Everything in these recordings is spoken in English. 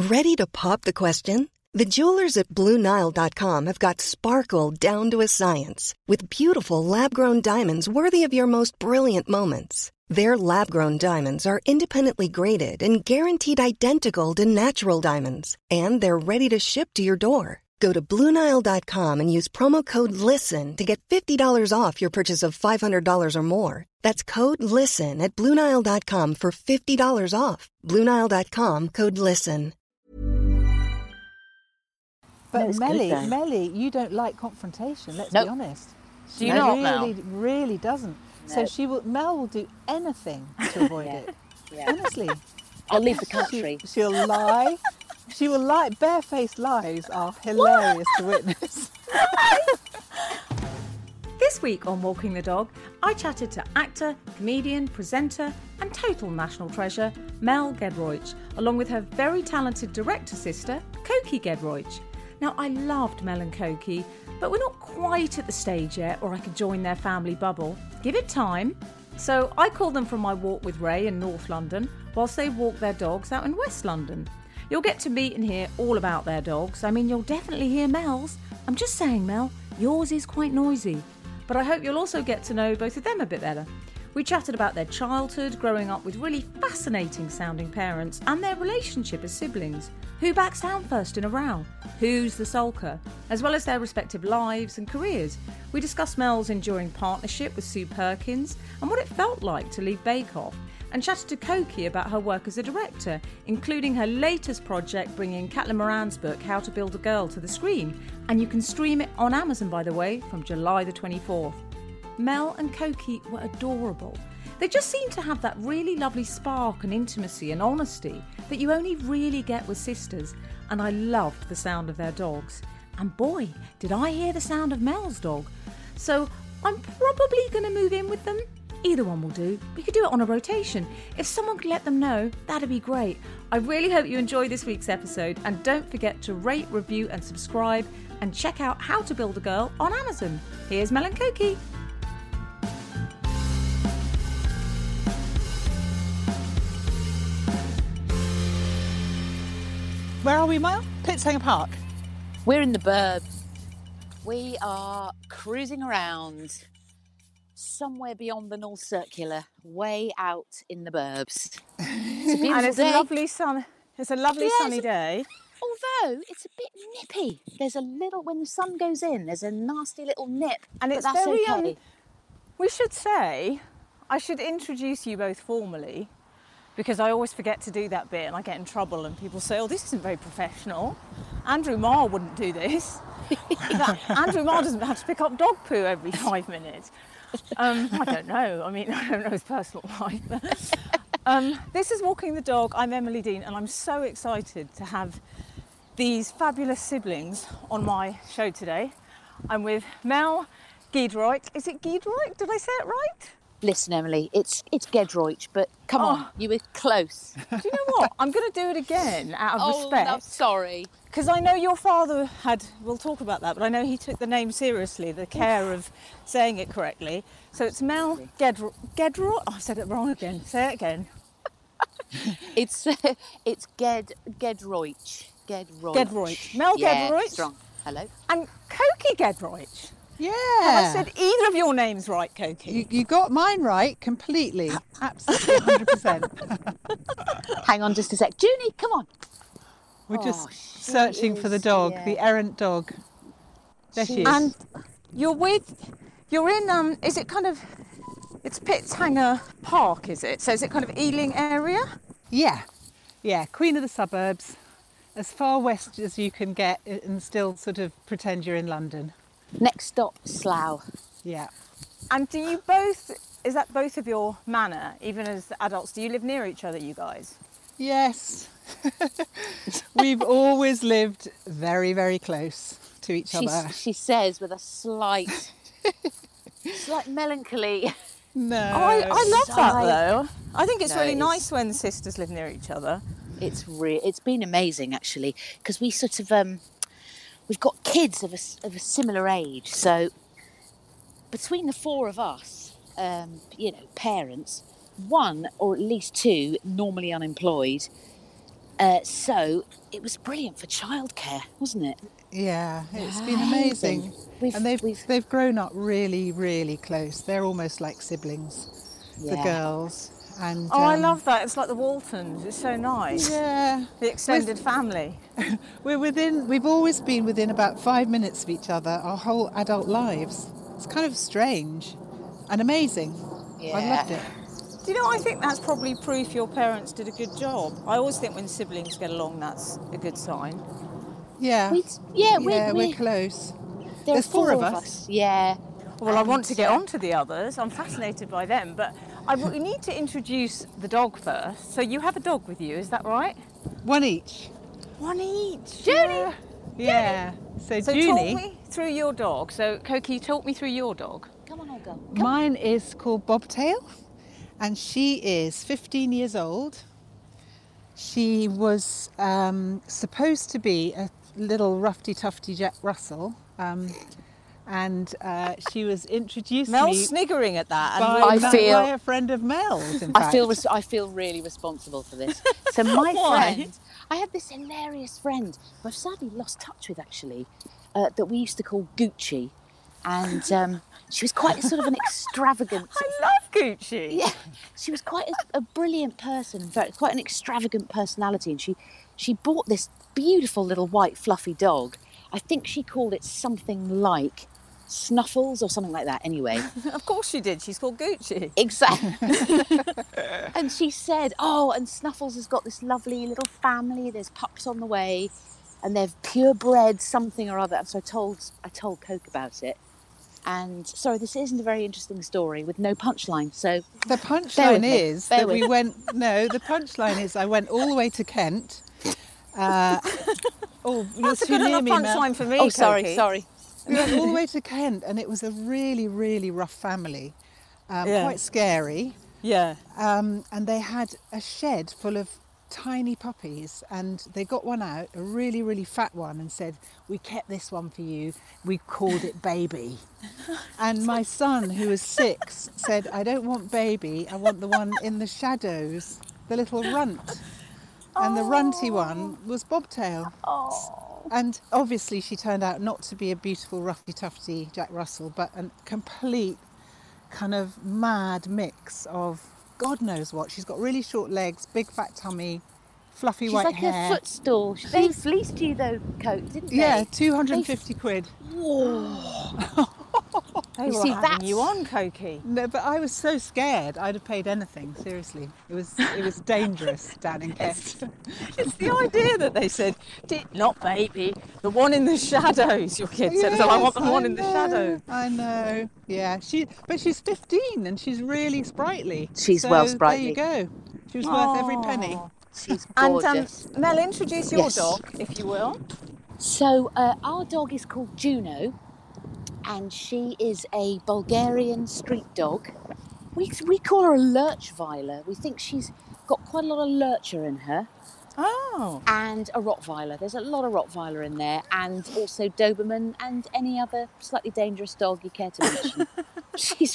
Ready to pop the question? The jewelers at BlueNile.com have got sparkle down to a science with beautiful lab-grown diamonds worthy of your most brilliant moments. Their lab-grown diamonds are independently graded and guaranteed identical to natural diamonds, and they're ready to ship to your door. Go to BlueNile.com and use promo code LISTEN to get $50 off your purchase of $500 or more. That's code LISTEN at BlueNile.com for $50 off. BlueNile.com, code LISTEN. But Melly, you don't like confrontation, let's be honest. Do you not, Mel? Really doesn't. No. So Mel will do anything to avoid it. Yeah. Honestly. I'll leave the country. She'll lie. She will lie. Barefaced lies are hilarious to witness. This week on Walking the Dog, I chatted to actor, comedian, presenter and total national treasure Mel Giedroyc, along with her very talented director sister, Cokie Giedroyc. Now, I loved Mel and Cokie, but we're not quite at the stage yet where I could join their family bubble. Give it time. So I called them from my walk with Ray in North London, whilst they walk their dogs out in West London. You'll get to meet and hear all about their dogs. I mean, you'll definitely hear Mel's. I'm just saying, Mel, yours is quite noisy. But I hope you'll also get to know both of them a bit better. We chatted about their childhood, growing up with really fascinating sounding parents, and their relationship as siblings. Who backs down first in a row? Who's the sulker? As well as their respective lives and careers. We discussed Mel's enduring partnership with Sue Perkins and what it felt like to leave Bake Off, and chatted to Cokie about her work as a director, including her latest project bringing Caitlin Moran's book How to Build a Girl to the screen. And you can stream it on Amazon, by the way, from July the 24th. Mel and Cokie were adorable. They just seemed to have that really lovely spark and intimacy and honesty that you only really get with sisters, and I loved the sound of their dogs. And boy, did I hear the sound of Mel's dog. So I'm probably going to move in with them. Either one will do. We could do it on a rotation. If someone could let them know, that'd be great. I really hope you enjoy this week's episode, and don't forget to rate, review and subscribe, and check out How to Build a Girl on Amazon. Here's Mel and Cokie. Where are we, Mel? Cliffhanger Park. We're in the burbs. We are cruising around somewhere beyond the North Circular, way out in the burbs. It's a beautiful and it's day. A lovely sun. It's a lovely sunny day. Although it's a bit nippy. There's a little, when the sun goes in, there's a nasty little nip. And it's that's very, okay. We should say, I should introduce you both formally, because I always forget to do that bit and I get in trouble and people say, oh, this isn't very professional. Andrew Marr wouldn't do this. Andrew Marr doesn't have to pick up dog poo every 5 minutes. I don't know. I mean, I don't know his personal life. This is Walking the Dog. I'm Emily Dean and I'm so excited to have these fabulous siblings on my show today. I'm with Mel Giedroyc. Is it Giedroyc? Did I say it right? Listen, Emily, it's Giedroyc, but come on, you were close. Do you know what? I'm going to do it again out of respect. Oh, I'm sorry. Because I know your father we'll talk about that, but I know he took the name seriously, the care of saying it correctly. So it's Mel Giedroyc. Oh, I said it wrong again. Say it again. It's Giedroyc. Giedroyc. Mel Giedroyc. Strong. Hello. And Cokie Giedroyc. Yeah. Have I said either of your names right, Cokie? You got mine right completely. Absolutely 100%. Hang on just a sec. Junie, come on. We're just searching for the dog, the errant dog. There she is. And you're in, is it kind of, it's Pittshanger Park, is it? So is it kind of Ealing area? Yeah. Queen of the suburbs. As far west as you can get and still sort of pretend you're in London. Next stop, Slough. Yeah. And do you both, is that both of your manor, even as adults? Do you live near each other, you guys? Yes. We've always lived very, very close to each other. She says with a slight melancholy. No. I love that though. I think it's really nice when sisters live near each other. It's been amazing actually, because we sort of we've got kids of a similar age, so between the four of us, parents, one or at least two normally unemployed, So it was brilliant for childcare, wasn't it? Yeah, it's been amazing. And they've grown up really, really close. They're almost like siblings, the girls. And I love that. It's like the Waltons. It's so nice. Yeah. The extended family. We've always been within about 5 minutes of each other our whole adult lives. It's kind of strange and amazing. Yeah. I loved it. Do you know, I think that's probably proof your parents did a good job. I always think when siblings get along, that's a good sign. Yeah. We're close. There's four of us. Yeah. Well, I want to get on to the others. I'm fascinated by them, but we need to introduce the dog first. So you have a dog with you, is that right? One each. One each. Junie. Yeah. So So Junie. talk me through your dog. So Cokie, talk me through your dog. Come on, Olga. Mine is called Bobtail, and she is 15 years old. She was supposed to be a little roughy-tufty Jack Russell, and she was introduced Mel's me sniggering at that. by a friend of Mel's, in fact. I feel really responsible for this. So my friend, I had this hilarious friend who I've sadly lost touch with actually, that we used to call Gucci, and she was quite sort of an extravagant. I love Gucci. Yeah, she was quite a brilliant person. In fact, quite an extravagant personality, and she bought this beautiful little white fluffy dog. I think she called it something like Snuffles or something like that. Anyway, Of course she did. She's called Gucci. exactly. And she said, "Oh, and Snuffles has got this lovely little family. There's pups on the way, and they've purebred something or other." And so I told Coke about it. And sorry, this isn't a very interesting story with no punchline. So The punchline is that with we went. No, the punchline is I went all the way to Kent. You're That's a too good near enough me, Mel. punchline for me, oh, sorry. We went all the way to Kent, and it was a really, really rough family, quite scary. Yeah. And they had a shed full of tiny puppies, and they got one out, a really, really fat one, and said, "We kept this one for you. We called it Baby." And my son, who was 6, said, "I don't want Baby. I want the one in the shadows, the little runt." And the runty one was Bobtail. And obviously she turned out not to be a beautiful roughy-tufty Jack Russell, but a complete kind of mad mix of God knows what. She's got really short legs, big fat tummy, fluffy She's white like hair. a footstool. They fleeced you though, Coke, didn't they? Yeah, 250 quid. Whoa. They You were see, having that's- you on, Cokie. No, but I was so scared. I'd have paid anything. Seriously, it was dangerous down in Kent. It's the idea that they said, not Baby, the one in the shadows. Your kid said, "I want the one in the shadows." I know. Yeah, but she's 15 and she's really sprightly. She's So well sprightly. There you go. She was worth every penny. She's And gorgeous. Mel, introduce your Yes. dog, if you will. So our dog is called Juno, and she is a Bulgarian street dog. We call her a Lurchweiler. We think she's got quite a lot of Lurcher in her, Oh. and a Rottweiler. There's a lot of Rottweiler in there, and also Doberman and any other slightly dangerous dog you care to mention. she's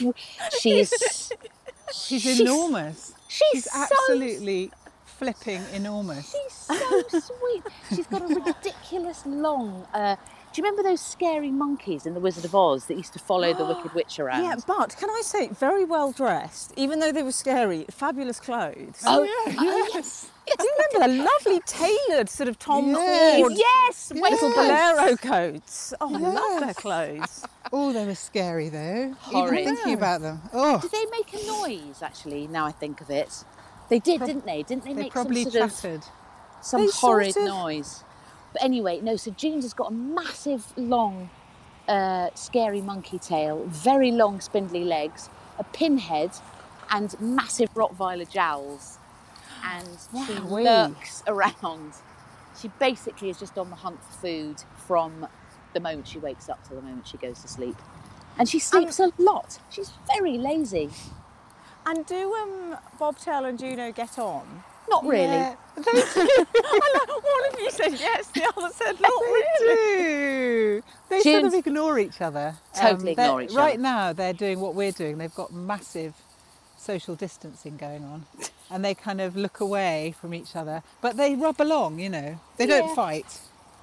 enormous. She's so absolutely flipping enormous. She's so sweet. She's got a ridiculous long. Do you remember those scary monkeys in The Wizard of Oz that used to follow the Wicked Witch around? Yeah, but can I say, very well dressed, even though they were scary, fabulous clothes. Oh, yes. Do you remember the lovely tailored sort of Tom Yes. Ford Yes, little waistcoats. bolero coats? Oh, I love their Yes. clothes. Oh, they were scary though. Horrid. Even thinking about them. Oh, Did they make a noise? Actually, now I think of it, they did, didn't they? Didn't they they make probably some sort of chattered. some They horrid sort of- noise? But anyway, no. So June's has got a massive, long, scary monkey tail, very long, spindly legs, a pinhead, and massive Rottweiler jowls. And she Wowee. lurks around. She basically is just on the hunt for food from the moment she wakes up till the moment she goes to sleep. And she sleeps a lot. She's very lazy. And do Bobtail and Juno get on? Not really. Yeah, One of you said yes, the other said not really. do. They sort of June's- ignore each other. Totally they're- ignore each Right other. now, they're doing what we're doing. They've got massive social distancing going on, and they kind of look away from each other, but they rub along, you know. They don't Yeah. fight.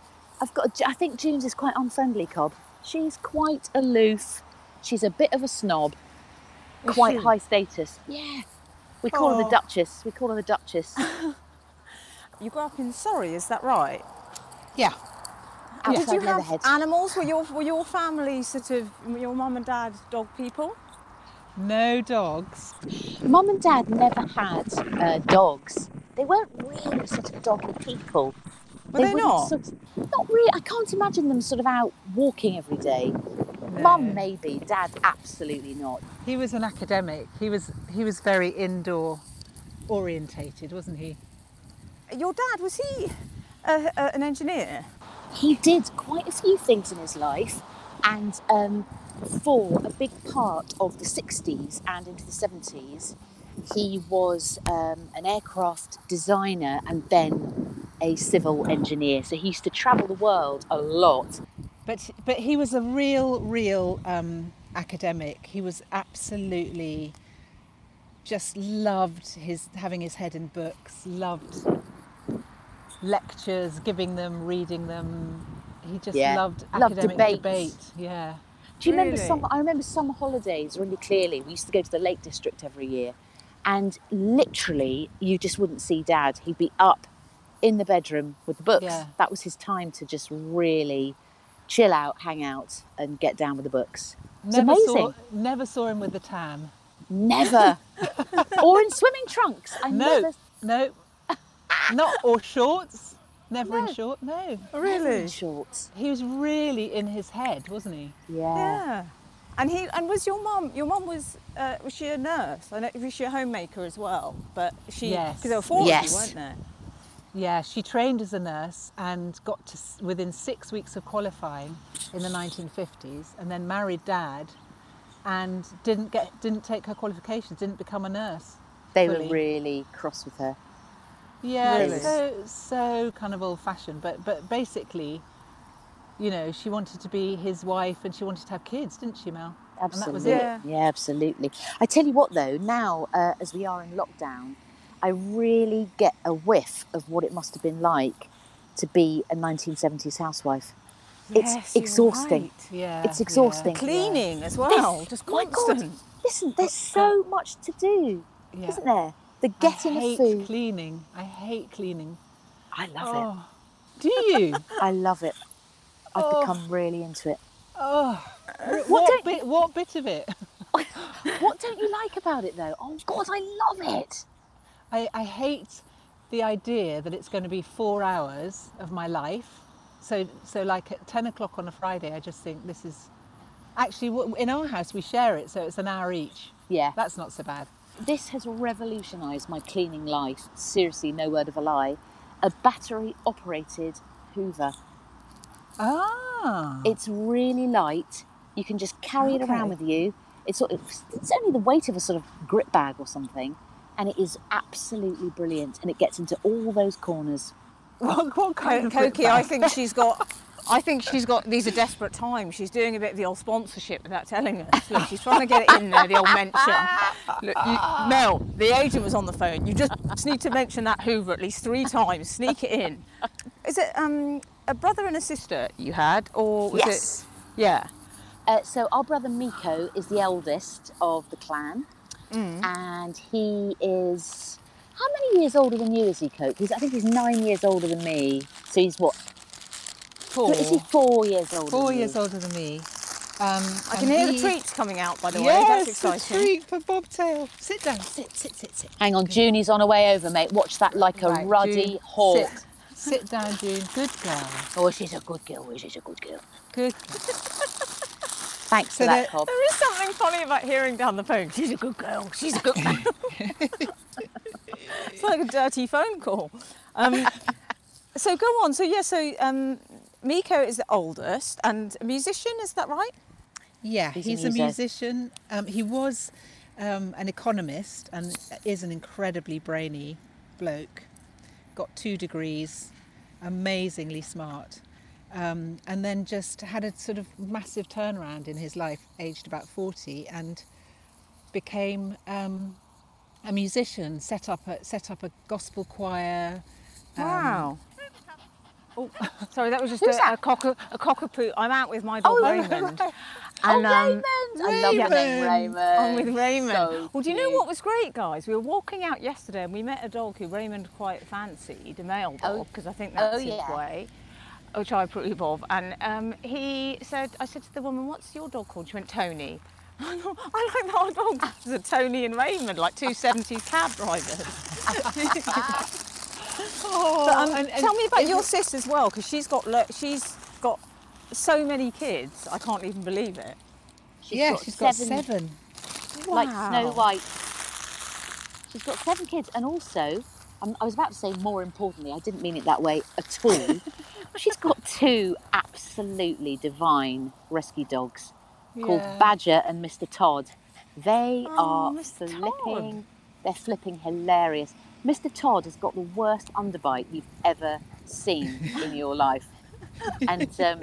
I think Junes is quite unfriendly, Cobb. She's quite aloof. She's a bit of a snob. Is Quite she? high status. Yeah. We call her the Oh. Duchess. We call her the Duchess. You grew up in Surrey, is that right? Yeah. Did Outside you have Leatherhead. animals? Were your family sort of, your mum and dad dog people? No dogs. Mum and Dad never had dogs. They weren't really sort of doggy people. Were they wouldn't not? Not really. I can't imagine them sort of out walking every day. Mum maybe, Dad absolutely not. He was an academic. He was very indoor orientated, wasn't he? Your dad, was he an engineer? He did quite a few things in his life, and for a big part of the 60s and into the 70s, he was an aircraft designer and then a civil engineer. So he used to travel the world a lot. But he was a real academic. He was absolutely just loved having his head in books, loved lectures, giving them, reading them. He just loved academic debate. Yeah. Do you remember Really? I remember summer holidays really clearly. We used to go to the Lake District every year, and literally you just wouldn't see Dad. He'd be up in the bedroom with the books. Yeah. That was his time to just really chill out, hang out, and get down with the books. It's amazing. Never saw him with the tan. Never. Or in swimming trunks. No, not or shorts. Never in shorts. No, Never Really? in shorts. he was really in his head, wasn't he? Yeah. Yeah. And was your mum was she a nurse? I know, was she a homemaker as well? But she, Yes. because there were four of Yes. you, weren't there? Yeah, she trained as a nurse and got to within 6 weeks of qualifying in the 1950s, and then married Dad, and didn't take her qualifications, didn't become a nurse. They fully. were really cross with her. Yeah, Really? so kind of old-fashioned, but basically, you know, she wanted to be his wife and she wanted to have kids, didn't she, Mel? Absolutely. And that it. Yeah, absolutely. I tell you what, though, now as we are in lockdown, I really get a whiff of what it must have been like to be a 1970s housewife. Yes, It's you're exhausting. right. Yeah, It's exhausting. Cleaning as well, just My constant. God, listen, there's so much to do, Yeah. isn't there? The getting I of hate food. cleaning. I hate cleaning. I love Oh, do you? it. I love it. I've Oh. become really into it. Oh, What what bit of it? What don't you like about it, though? Oh, God, I love it. I hate the idea that it's going to be 4 hours of my life. So like at 10 o'clock on a Friday, I just think this is... Actually, in our house, we share it, so it's an hour each. Yeah. That's not so bad. This has revolutionised my cleaning life. Seriously, no word of a lie. A battery-operated Hoover. Ah. It's really light. You can just carry it around with you. It's only the weight of a sort of grip bag or something, and it is absolutely brilliant. And it gets into all those corners. What kind of Koki, grip I bag? think she's got. These are desperate times. She's doing a bit of the old sponsorship without telling us. Look, she's trying to get it in there. The old mention. Look, Mel, the agent was on the phone. You just need to mention that Hoover at least 3 times. Sneak it in. Is it a brother and a sister you had, or was Yes. it? Yeah. So our brother Miko is the eldest of the clan, and he is... How many years older than you is he, Coke? I think he's 9 years older than me. So he's what? 4. Is he 4 years older? 4 than years you? older than me. I can hear the treats coming out, by the way. Yes, That's a exciting. treat for Bobtail. Sit down. Sit. Hang on, Junie's on her way over, mate. Watch that like a Right, ruddy June, hawk. Sit down, June. Good girl. Oh, she's a good girl. She's a good girl. Good girl. Thanks So for that, that- Cobb. There is something funny about hearing down the phone. She's a good girl. She's a good girl. It's like a dirty phone call. So go on. So Miko is the oldest and a musician. Is that right? Yeah, He's he's a a muso. musician. He was an economist and is an incredibly brainy bloke. Got 2 degrees, amazingly smart. And then just had a sort of massive turnaround in his life, aged about 40, and became a musician, set up a gospel choir. Wow. Oh, sorry, that was just Who's a that? cockapoo. I'm out with my dog Raymond. Right. And, Raymond! I love the name Raymond. Raymond. I'm with Raymond. So Well, do you know cute. what was great, guys? We were walking out yesterday and we met a dog who Raymond quite fancied, a male dog, because I think that's his way, which I approve of. And he said, I said to the woman, "What's your dog called?" She went, "Tony." I thought, I like our dogs. It's a Tony and Raymond, like two 70s cab drivers. But, tell me about your sis as well, because she's got so many kids. I can't even believe it. She's got seven. Like Wow. Snow White. She's got 7 kids, and also, I was about to say more importantly, I didn't mean it that way at all. She's got 2 absolutely divine rescue dogs called Badger and Mr. Todd. They are Mr. flipping. They're flipping hilarious. Mr. Todd has got the worst underbite you've ever seen in your life, and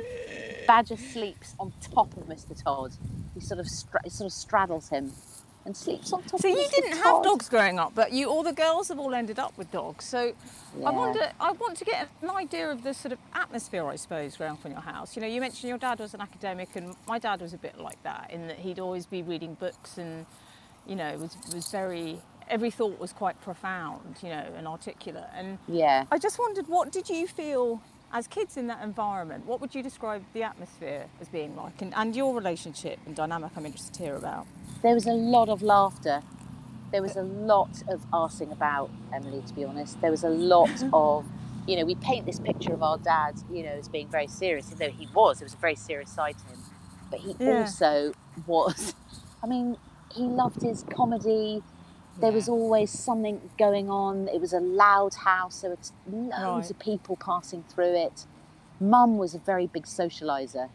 Badger sleeps on top of Mr. Todd. He sort of straddles him and sleeps on top So of Mr. you didn't Todd. have dogs growing up, but all the girls have all ended up with dogs. So Yeah. I want to get an idea of the sort of atmosphere, I suppose, growing up in your house. You know, you mentioned your dad was an academic, and my dad was a bit like that, in that he'd always be reading books and, you know, was very, every thought was quite profound, you know, and articulate. And Yeah. I just wondered, what did you feel as kids in that environment? What would you describe the atmosphere as being like, and your relationship and dynamic I'm interested to hear about? There was a lot of laughter. There was a lot of arsing about, Emily, to be honest. There was a lot of, you know, we paint this picture of our dad, you know, as being very serious, although there was a very serious side to him. But he also was, I mean, he loved his comedy. There was always something going on. It was a loud house. There were loads of people passing through it. Mum was a very big socialiser.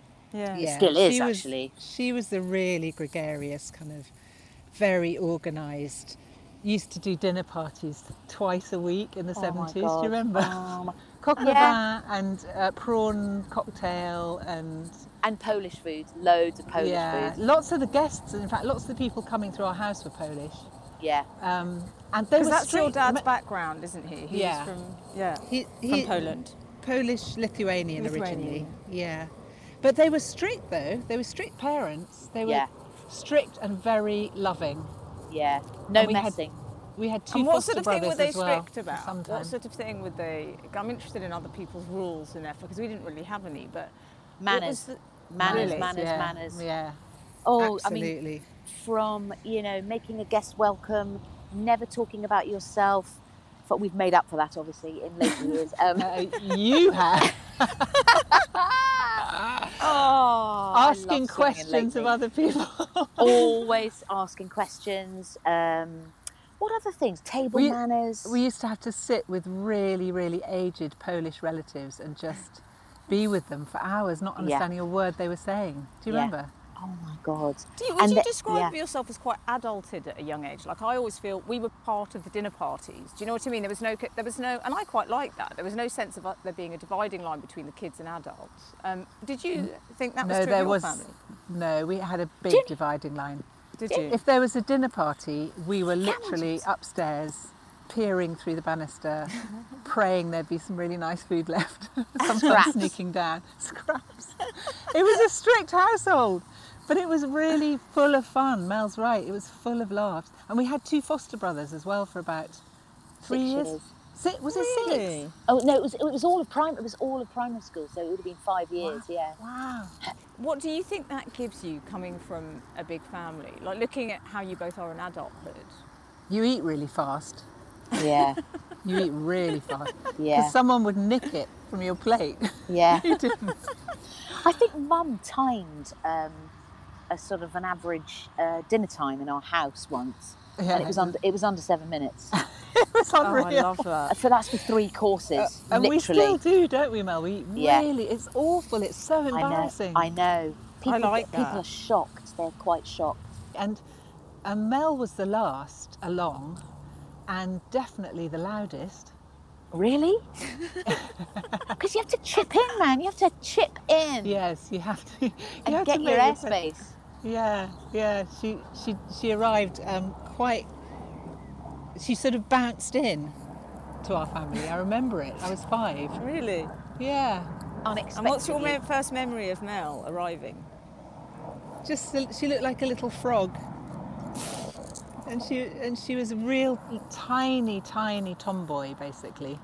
Yeah. Still is, actually. She was the really gregarious, kind of very organised. Used to do dinner parties twice a week in the 70s. Do you remember? Coq au vin and prawn cocktail and Polish food, loads of Polish food. Lots of the guests, in fact, lots of the people coming through our house were Polish. Yeah. And they were that's your strict. dad's background, isn't he? He's from from Poland. Polish-Lithuanian originally. Yeah. But they were strict, though. They were strict parents. They were strict and very loving. Yeah. No And messing. We had 2 And what foster sort of thing were brothers they as well, strict about? sometimes. What sort of thing would they... I'm interested in other people's rules and effort, because we didn't really have any, but... Manners. Really? Manners. Yeah. Oh, absolutely. I mean, from, you know, making a guest welcome, never talking about yourself. But we've made up for that, obviously, in later years. You have. Asking I love questions of other people. Always asking questions. What other things? Table manners. We used to have to sit with really, really aged Polish relatives and just be with them for hours, not understanding a word they were saying. Do you remember? Oh my God. Would you describe yourself as quite adulted at a young age? Like, I always feel we were part of the dinner parties. Do you know what I mean? There was no, and I quite like that. There was no sense of there being a dividing line between the kids and adults. Did you think that was true of your family? No, we had a big dividing line. Did you? If there was a dinner party, we were literally upstairs, peering through the banister, praying there'd be some really nice food left. Sometimes sneaking down. Scraps. It was a strict household. But it was really full of fun. Mel's right. It was full of laughs. And we had 2 foster brothers as well for about 3 years. Was it 6? Oh no, it was all of primary school, so it would have been 5 years. Wow. Yeah. Wow. What do you think that gives you, coming from a big family? Like, looking at how you both are in adulthood. You eat really fast. Yeah. You eat really fast. Yeah. Because someone would nick it from your plate. Yeah. You didn't. I think Mum timed a sort of an average dinner time in our house once, Yeah. and it was under 7 minutes. It was unreal. Oh, I love that. So that's for 3 courses, And literally. we still do, don't we, Mel? We really, it's awful. It's so embarrassing. I know. People are shocked. They're quite shocked. And Mel was the last along, and definitely the loudest. Really? Because you have to chip in, man. You have to chip in. Yes, you have to. And get your airspace. Yeah. She arrived quite she sort of bounced in to our family. I remember it. I was 5. Really? Yeah. Unexpectedly. And what's your first memory of Mel arriving? Just she looked like a little frog. And she was a real tiny tomboy, basically.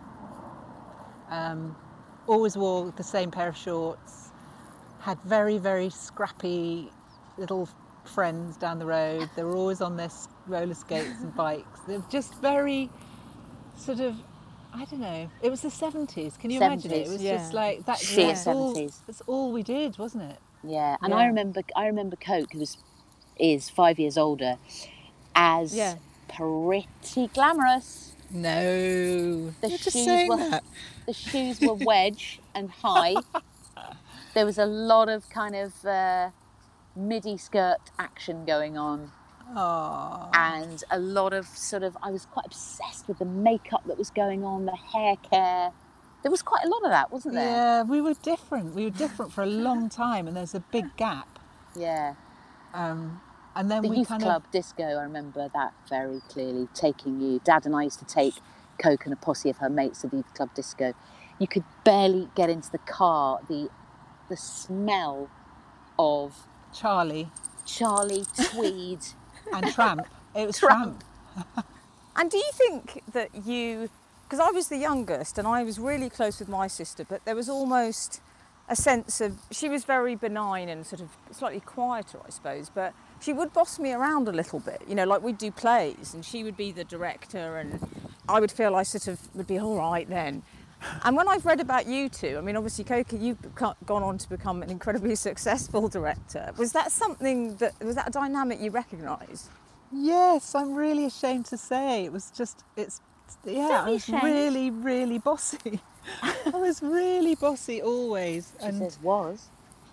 Always wore the same pair of shorts. Had very scrappy little friends down the road. They were always on their roller skates and bikes. They were just very sort of, I don't know. It was the 70s. Can you imagine it? It was just like that. Sheer That's all, 70s. that's all we did, wasn't it? Yeah, and Yeah. I remember Coke, who is 5 years older, as Yeah. pretty glamorous. No. The You're just shoes saying were that. the shoes were wedge and high. There was a lot of kind of midi skirt action going on. Aww. And a lot of sort of, I was quite obsessed with the makeup that was going on, the hair care. There was quite a lot of that, wasn't there? Yeah, we were different. We were different for a long time, and there's a big gap. Yeah. And then The we youth kind club disco, I remember that very clearly, taking you. Dad and I used to take Coke and a posse of her mates to the youth club disco. You could barely get into the car. The smell of Charlie Charlie, Tweed. and Tramp. It was Tramp. And do you think that because I was the youngest and I was really close with my sister, but there was almost a sense of, she was very benign and sort of slightly quieter, I suppose, but she would boss me around a little bit, like we'd do plays and she would be the director and I would feel I sort of would be all right then. And when I've read about you two, I mean, obviously, Coca, you've gone on to become an incredibly successful director. Was that a dynamic you recognise? Yes, I'm really ashamed to say. I was Don't be was ashamed. really, really bossy. I was really bossy always. She says was.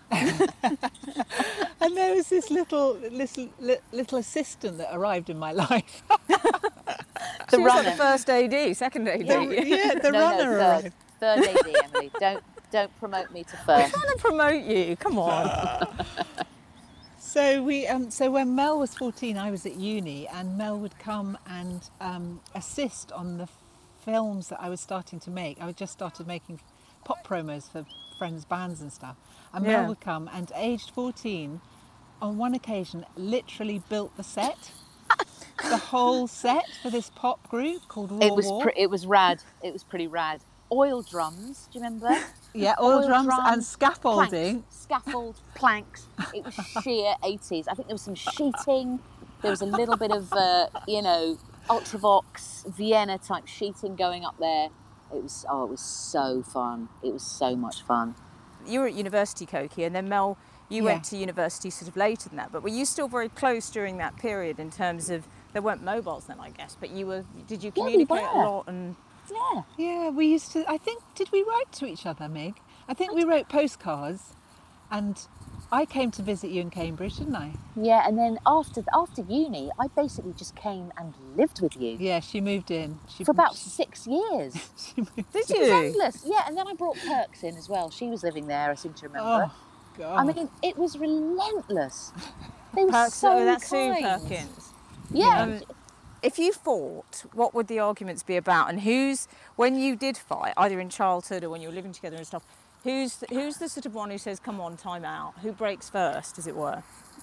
And there was this little assistant that arrived in my life. She was like runner. the first AD, second AD. The No, runner arrived. third AD, Emily. Don't promote me to first. I'm trying to promote you, come on. So when Mel was 14, I was at uni, and Mel would come and assist on the films that I was starting to make. I had just started making pop promos for friends' bands and stuff. And Yeah. Mel would come and, aged 14, on one occasion, literally built the set. The whole set for this pop group called Raw War. It was rad. It was pretty rad. Oil drums, do you remember? Yeah, oil drums and drums, scaffolding. Scaffold, planks. It was sheer 80s. I think there was some sheeting. There was a little bit of, Ultravox, Vienna type sheeting going up there. It was so fun. It was so much fun. You were at university, Cokie, and then Mel, you Yeah. went to university sort of later than that. But were you still very close during that period in terms of, there weren't mobiles then, I guess, but did you Yeah, we communicate a were. lot? And Yeah. Yeah, we used to, I think, did we write to each other, Meg? I think we wrote postcards, and I came to visit you in Cambridge, didn't I? Yeah, and then after uni, I basically just came and lived with you Yeah, she moved in. for about 6 years. She moved. did It was you? endless. Yeah, and then I brought Perks in as well. She was living there, I seem to remember. Oh, God. I mean, it was relentless. They were Perks, so that's Sue kind. Perkins. Yeah. If you fought, what would the arguments be about? And when you did fight, either in childhood or when you were living together and stuff, who's the sort of one who says, come on, time out? Who breaks first, as it were?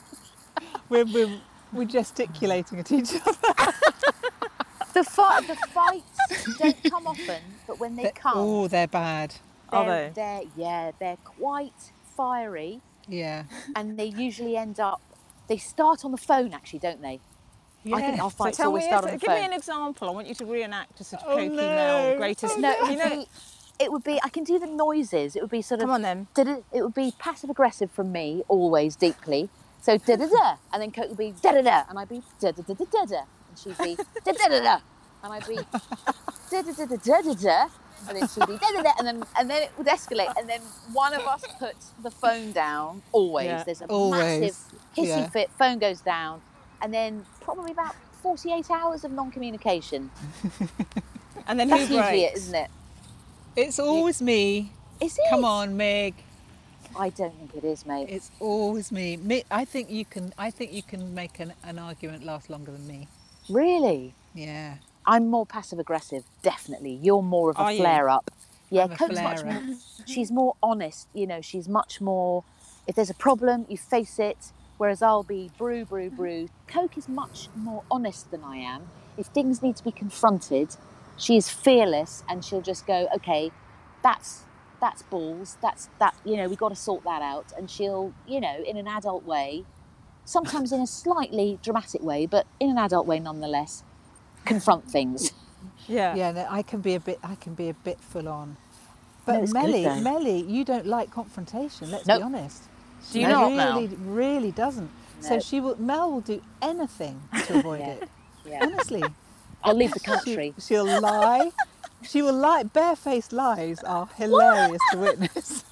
We're gesticulating at each other. The fights don't come often, but when they come, Oh, they're bad. Are they? they're quite fiery, Yeah. and they usually they start on the phone, actually, don't they? I think our fights So always start on the give me phone. an example. I want you to reenact a sort of Oh, Cokie no. Mel greatest. No, you it would be. I can do the noises. It would be sort of. Come on then. It would be passive aggressive from me, always deeply. So da da da, and then Coke would be da da da, and I'd be da da da da da da, and she'd be da da da da, and I'd be da da da da da da da, and then she'd be da da da, and then it would escalate, and then one of us puts the phone down. Always, Yeah. there's a Always. massive hissy Yeah. fit. Phone goes down, and then probably about 48 hours of non-communication. And then That's who usually breaks? it, isn't it? It's always me. Is it? Come on, Meg. I don't think it is, mate. It's always me. I think you can make an argument last longer than me. Really? Yeah. I'm more passive aggressive, definitely. You're more of a Are you? flare up. Yeah, I'm a Coke's much flare-up. more. She's more honest. You know, she's much more. If there's a problem, you face it. Whereas I'll be brew, brew, brew. Coke is much more honest than I am. If things need to be confronted, she is fearless, and she'll just go, okay, that's balls. That's that. You know, we got to sort that out. And she'll, you know, in an adult way, sometimes in a slightly dramatic way, but in an adult way nonetheless, confront things. Yeah. Yeah, no, I can be a bit full on. But No, it's good, though. Melly, you don't like confrontation. Let's Nope. be honest. Do you She not, Mel? really doesn't. So No. Mel will do anything to avoid Yeah. it. Yeah. Honestly, I'll leave the country. she'll lie. She will lie. Barefaced lies are hilarious to witness.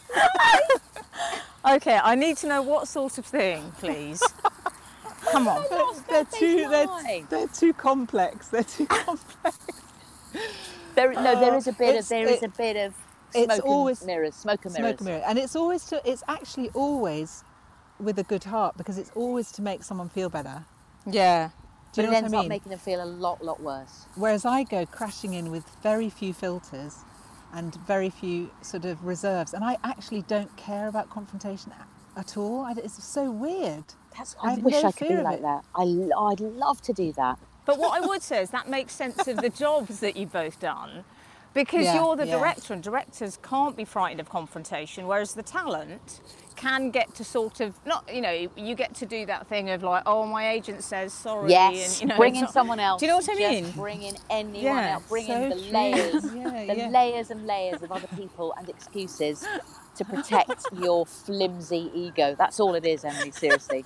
Okay, I need to know what sort of thing, please. Come on. They're lie. too complex. They're too complex. There is a bit of it's smoke always- and mirrors. Smoke and mirrors. Smoke and mirror, and it's actually always with a good heart, because it's always to make someone feel better. Yeah. Do But you know it what ends I up mean? making them feel a lot worse. Whereas I go crashing in with very few filters and very few sort of reserves, and I actually don't care about confrontation at all. It's so weird. I have wish no I could fear be of like it. that. I'd love to do that. But what I would say is that makes sense of the jobs that you've both done, because Yeah, you're the yeah. director, and directors can't be frightened of confrontation, whereas the talent can get to sort of, not, you know, you get to do that thing of like, oh, my agent says sorry. Yes, and, you know, bring in it's not- someone else. Do you know what I Just mean? bring in anyone Yeah, else. Bring so in the true. layers, Yeah, the yeah. layers and layers of other people and excuses to protect your flimsy ego. That's all it is, Emily. Seriously,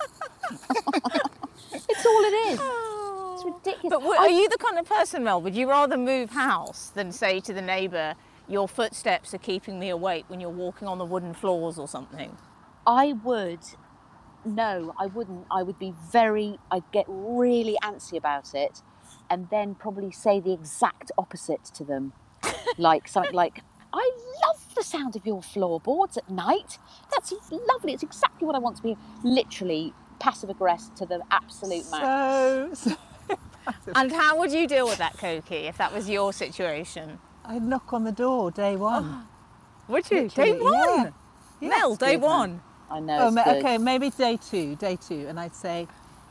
it's all it is. It's ridiculous. But are you the kind of person, Mel, would you rather move house than say to the neighbour, your footsteps are keeping me awake when you're walking on the wooden floors or something? I would. No, I wouldn't. I'd get really antsy about it, and then probably say the exact opposite to them. Like something like, I love the sound of your floorboards at night. That's lovely. It's exactly what I want to be. Literally passive aggressive to the absolute max. So And how would you deal with that, Cokie, if that was your situation? I knock on the door day one. Would you? Literally, Day one? yeah. Yeah, Mel, it's day good, man. one. I know. It's good. Okay, maybe day two, and I'd say,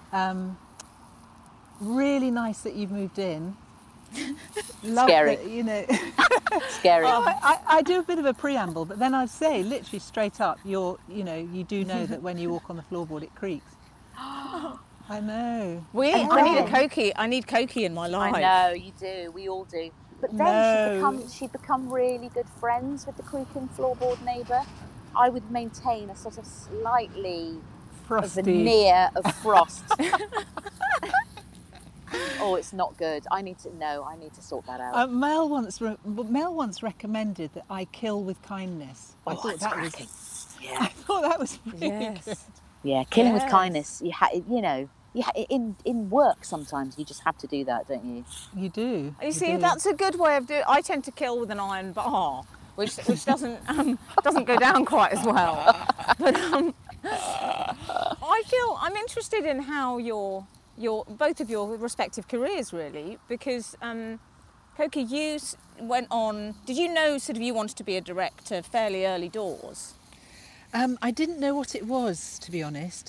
really nice that you've moved in. Love Scary. that, you know. Scary. I do a bit of a preamble, but then I'd say, literally straight up, you do know that when you walk on the floorboard, it creaks. I know. I need Cokie in my life. I know you do. We all do. But then she'd become really good friends with the creaking floorboard neighbour. I would maintain a sort of slightly Frosty. veneer of frost. Oh, it's not good. I need to sort that out. Mel once recommended that I kill with kindness. I thought that cracking. was. Yeah. I thought that was really Yes. good. Yeah, killing with Yes. kindness. In work sometimes you just have to do that, don't you? You do. You see, that's a good way of doing it. I tend to kill with an iron bar, which doesn't go down quite as well. But I'm interested in how your both of your respective careers, really, because Cokie, you went on. Did you know sort of you wanted to be a director fairly early doors? I didn't know what it was, to be honest.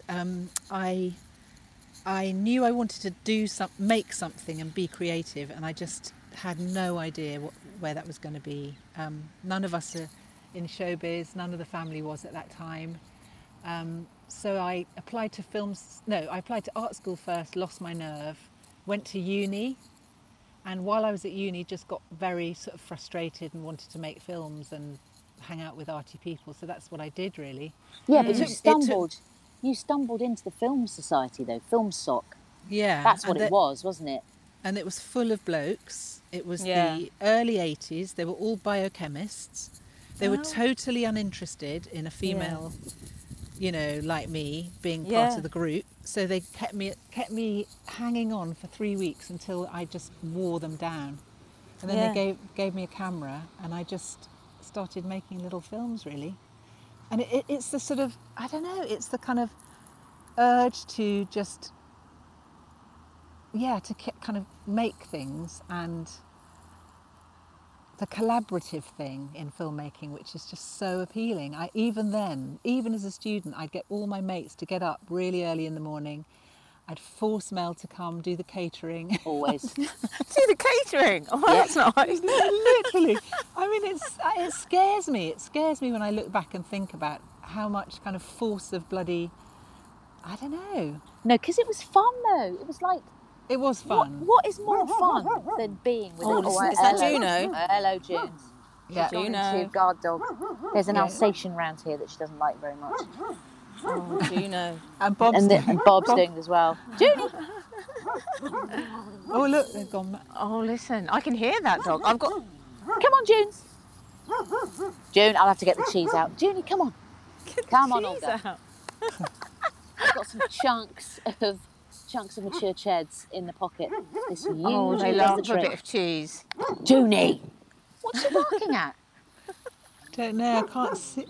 I knew I wanted to make something and be creative, and I just had no idea where that was going to be. None of us are in showbiz. None of the family was at that time. So I applied to I applied to art school first, lost my nerve, went to uni, and while I was at uni just got very sort of frustrated and wanted to make films and hang out with arty people. So that's what I did, really. Yeah, but you stumbled into the Film Society though, Film Soc. Yeah. That's what it was, wasn't it? And it was full of blokes. It was Yeah. the early 80s. They were all biochemists. They were totally uninterested in a female, like me, being part of the group. So they kept me hanging on for 3 weeks until I just wore them down. And then they gave me a camera, and I just started making little films, really. And it's the sort of, I don't know, it's the kind of urge to just kind of make things, and the collaborative thing in filmmaking, which is just so appealing. Even as a student, I'd get all my mates to get up really early in the morning. I'd force Mel to come do the catering. Always. Do the catering? Oh, that's nice. Literally. I mean, it scares me. It scares me when I look back and think about how much kind of force of bloody, I don't know. No, because it was fun though. It was like, It was fun. what is more fun than being with is that Juno? Hello, Junes. Yeah. She's talking Juno. to guard dog. There's an Alsatian round here that she doesn't like very much. Oh, Juno. And Bob's And Bob's doing it as well. Junie! Oh, look, they've gone. Oh, listen, I can hear that dog. I've got... Come on, Junes. June, I'll have to get the cheese out. Junie, come on. Come on, cheese Olga. out. I've got some chunks of mature cheds in the pocket. This Oh, usually they does love the a trick. bit of cheese. Junie! What's she barking at? Don't know, I can't see.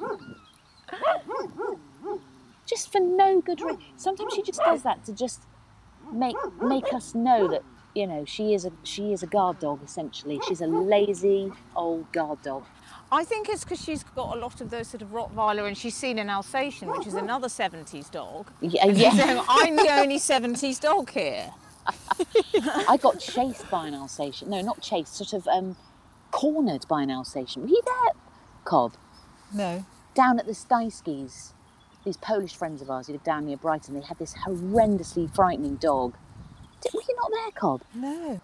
Just for no good reason. Sometimes she just does that to just make us know that, you know, she is a guard dog, essentially. She's a lazy old guard dog. I think it's because she's got a lot of those sort of Rottweiler, and she's seen an Alsatian, which is another 70s dog. Yeah. She's saying, I'm the only 70s dog here. I got chased by an Alsatian. No, not chased, sort of cornered by an Alsatian. Were you there, Cobb? No. Down at the Steiskis, these Polish friends of ours who live down near Brighton, they had this horrendously frightening dog. Were you not there, Cobb? No.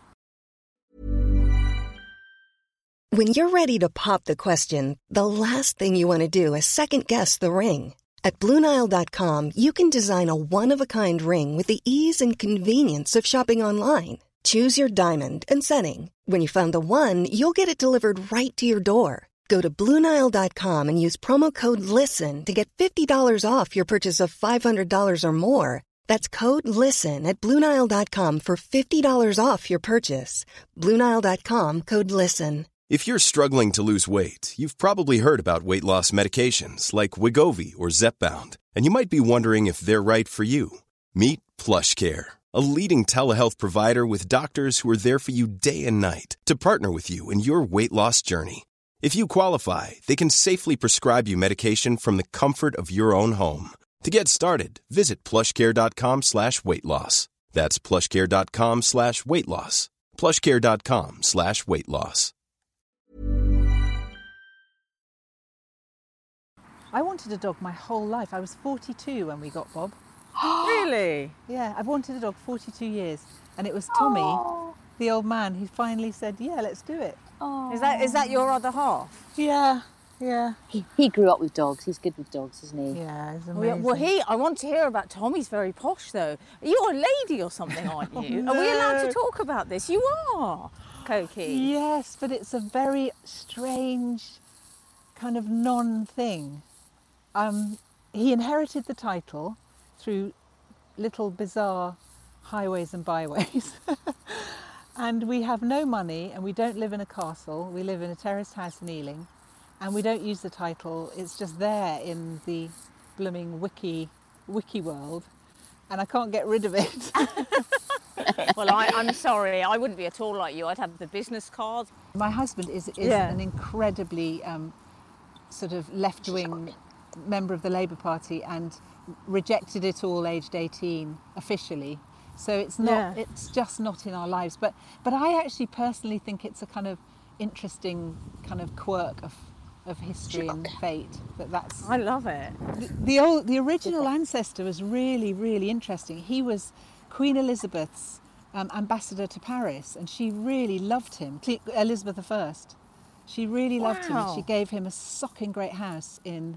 When you're ready to pop the question, the last thing you want to do is second-guess the ring. At BlueNile.com, you can design a one-of-a-kind ring with the ease and convenience of shopping online. Choose your diamond and setting. When you find the one, you'll get it delivered right to your door. Go to BlueNile.com and use promo code LISTEN to get $50 off your purchase of $500 or more. That's code LISTEN at BlueNile.com for $50 off your purchase. BlueNile.com, code LISTEN. If you're struggling to lose weight, you've probably heard about weight loss medications like Wegovy or Zepbound, and you might be wondering if they're right for you. Meet PlushCare, a leading telehealth provider with doctors who are there for you day and night to partner with you in your weight loss journey. If you qualify, they can safely prescribe you medication from the comfort of your own home. To get started, visit plushcare.com/weightloss. That's plushcare.com/weightloss. plushcare.com/weightloss. I wanted a dog my whole life. I was 42 when we got Bob. Really? Yeah, I've wanted a dog 42 years. And it was Tommy, the old man, who finally said, yeah, let's do it. Oh. Is that your other half? Yeah. He grew up with dogs. He's good with dogs, isn't he? Yeah, it's amazing. Well, I want to hear about Tommy's very posh, though. You're a lady or something, aren't you? No. Are we allowed to talk about this? You are, Cokie. Yes, but it's a very strange kind of non-thing. He inherited the title through little bizarre highways and byways. And we have no money, and we don't live in a castle. We live in a terraced house in Ealing, and we don't use the title. It's just there in the blooming wiki world, and I can't get rid of it. Well, I'm sorry, I wouldn't be at all like you. I'd have the business card. My husband is Yeah. an incredibly sort of left-wing member of the Labour Party and rejected it all aged 18 officially. So it's not. Yeah. It's just not in our lives. But I actually personally think it's a kind of interesting kind of quirk of history and fate. That's I love it. the original ancestor was really, really interesting. He was Queen Elizabeth's ambassador to Paris, and she really loved him. Elizabeth I. She really loved him. And she gave him a socking great house in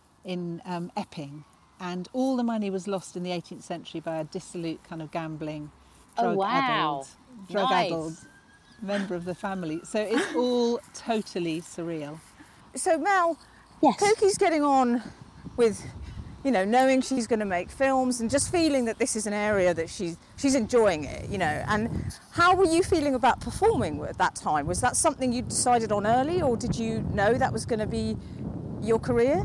Epping. And all the money was lost in the 18th century by a dissolute kind of gambling, drug-addled member of the family. So it's all totally surreal. So, Mel, Yes. Cokie's getting on with, knowing she's going to make films and just feeling that this is an area that she's enjoying it, And how were you feeling about performing at that time? Was that something you decided on early, or did you know that was going to be your career?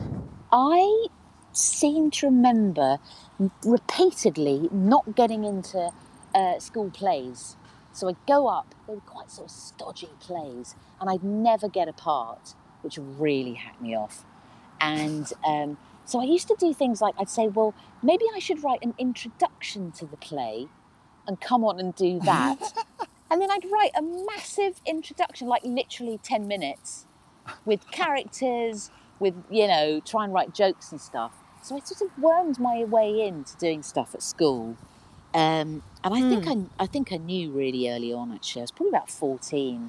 I seem to remember repeatedly not getting into school plays. So I'd go up, they were quite sort of stodgy plays, and I'd never get a part, which really hacked me off. And so I used to do things like, I'd say, well, maybe I should write an introduction to the play and come on and do that. And then I'd write a massive introduction, like literally 10 minutes, with characters, with, try and write jokes and stuff. So I sort of wormed my way into doing stuff at school. And I think I knew really early on, actually. I was probably about 14.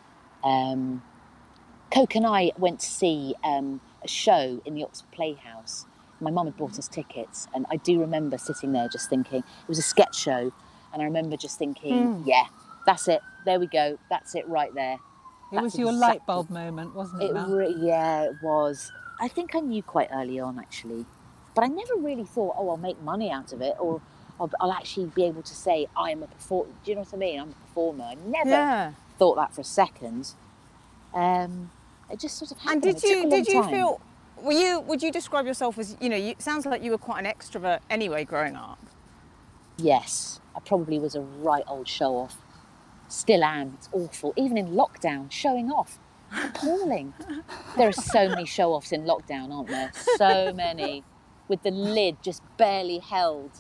Coke and I went to see a show in the Oxford Playhouse. My mum had bought us tickets, and I do remember sitting there just thinking, it was a sketch show, and I remember just thinking, yeah, that's it, there we go, that's it right there. It was your light bulb moment, wasn't it, Mel? Yeah, it was. I think I knew quite early on, actually. But I never really thought, I'll make money out of it, or I'll actually be able to say I'm a performer. Do you know what I mean? I'm a performer. I never thought that for a second. It just sort of happened. And did you feel? Would you describe yourself as it sounds like you were quite an extrovert anyway growing up. Yes, I probably was a right old show off. Still am. It's awful. Even in lockdown, showing off. Appalling. There are so many show offs in lockdown, aren't there? So many, with the lid just barely held.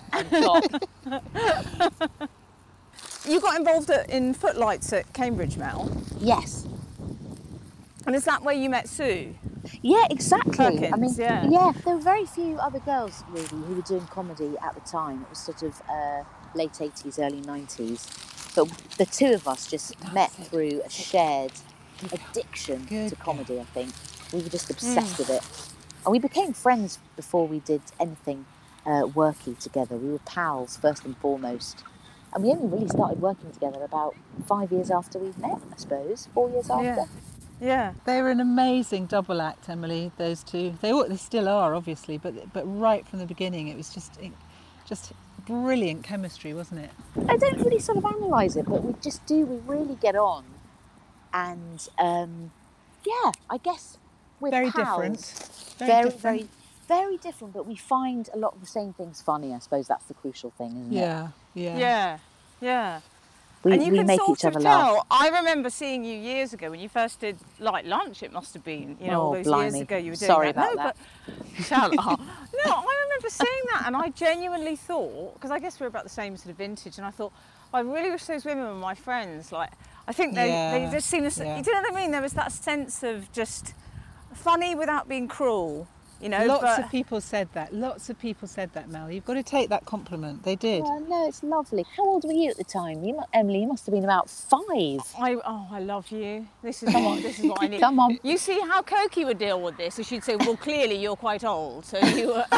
You got involved in Footlights at Cambridge, Mel? Yes. And is that where you met Sue? Yeah, exactly. Perkins, I mean, yeah, there were very few other girls really who were doing comedy at the time. It was sort of late 80s, early 90s. But the two of us just met through a shared addiction to comedy, I think. We were just obsessed with it. And we became friends before we did anything worky together. We were pals first and foremost, and we only really started working together about 5 years after we met, I suppose. 4 years after. Yeah, they were an amazing double act, Emily. Those two, they still are, obviously, but right from the beginning, it was just brilliant chemistry, wasn't it? I don't really sort of analyse it, but we just do. We really get on, and I guess we're very pals. different. Very different, but we find a lot of the same things funny. I suppose that's the crucial thing, isn't it? Yeah. We can make sort each other of laugh. tell. I remember seeing you years ago when you first did Light Lunch. It must have been, all those years ago you were doing Sorry that. about that. No, I remember seeing that, and I genuinely thought, because I guess we're about the same sort of vintage, and I thought, I really wish those women were my friends. Like, I think they just seem to, do you know what I mean? There was that sense of just funny without being cruel. Lots of people said that, Mel. You've got to take that compliment. They did. Oh, no, it's lovely. How old were you at the time? Emily, you must have been about 5. I love you. This is what I need. Come on. You see how Cokie would deal with this? So she'd say, well, clearly you're quite old, so you were...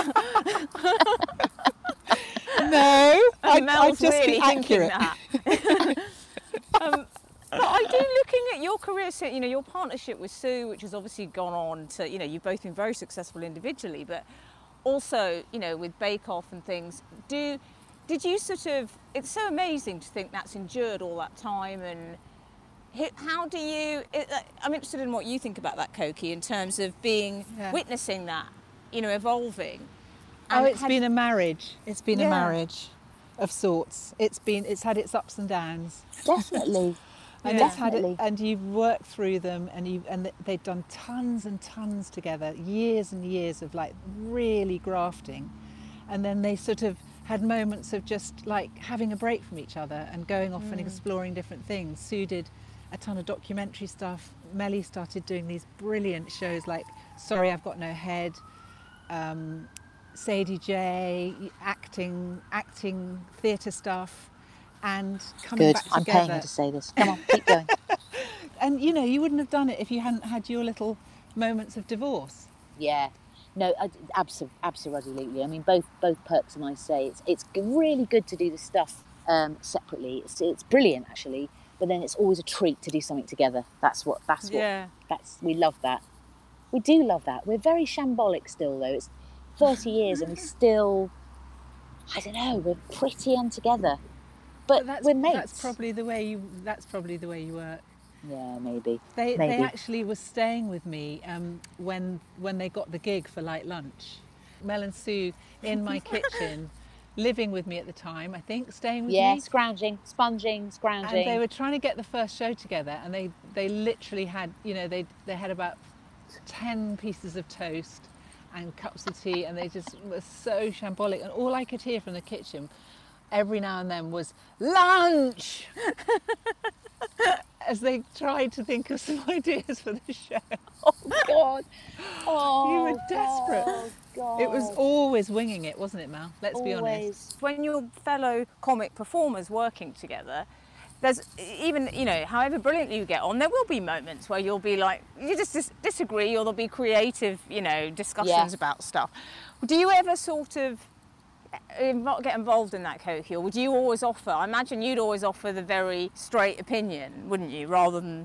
No, Mel's just really be thinking accurate. that. But I do, looking at your career, so, your partnership with Sue, which has obviously gone on to, you've both been very successful individually, but also, with Bake Off and things. Did you sort of, it's so amazing to think that's endured all that time, and how do you, I'm interested in what you think about that, Cokie, in terms of witnessing that, evolving. And it's been a marriage. It's been a marriage of sorts. It's had its ups and downs. Definitely. And Definitely. and you've worked through them, and they've done tons and tons together, years and years of like really grafting, and then they sort of had moments of just like having a break from each other and going off and exploring different things. Sue did a ton of documentary stuff. Melly started doing these brilliant shows like Sorry I've Got No Head, Sadie J, acting, theatre stuff. And coming back together. I'm paying you to say this. Come on, keep going. And you wouldn't have done it if you hadn't had your little moments of divorce. Yeah, no, absolutely. I mean, both Perks and I say it's really good to do the stuff separately. It's brilliant actually, but then it's always a treat to do something together. We love that. We do love that. We're very shambolic still though. It's 30 years and we still, I don't know, we're pretty untogether. But we're mates. That's probably the way you work. Yeah, maybe. They actually were staying with me when they got the gig for Light Lunch. Mel and Sue in my kitchen living with me at the time, I think, staying with Yeah, me. scrounging, sponging, scrounging. And they were trying to get the first show together, and they literally had, you know, they had about 10 pieces of toast and cups of tea, and they just were so shambolic. And all I could hear from the kitchen every now and then was lunch as they tried to think of some ideas for the show. Oh God! Oh, You were desperate. Oh, God. It was always winging it, wasn't it, Mel? Let's be honest. Always. When your fellow comic performers working together, there's even, you know, however brilliantly you get on, there will be moments where you'll be like, you just disagree, or there'll be creative, you know, discussions about stuff. Do you ever sort of get involved in that, Cokie, or would you always offer? I imagine you'd always offer the very straight opinion, wouldn't you, rather than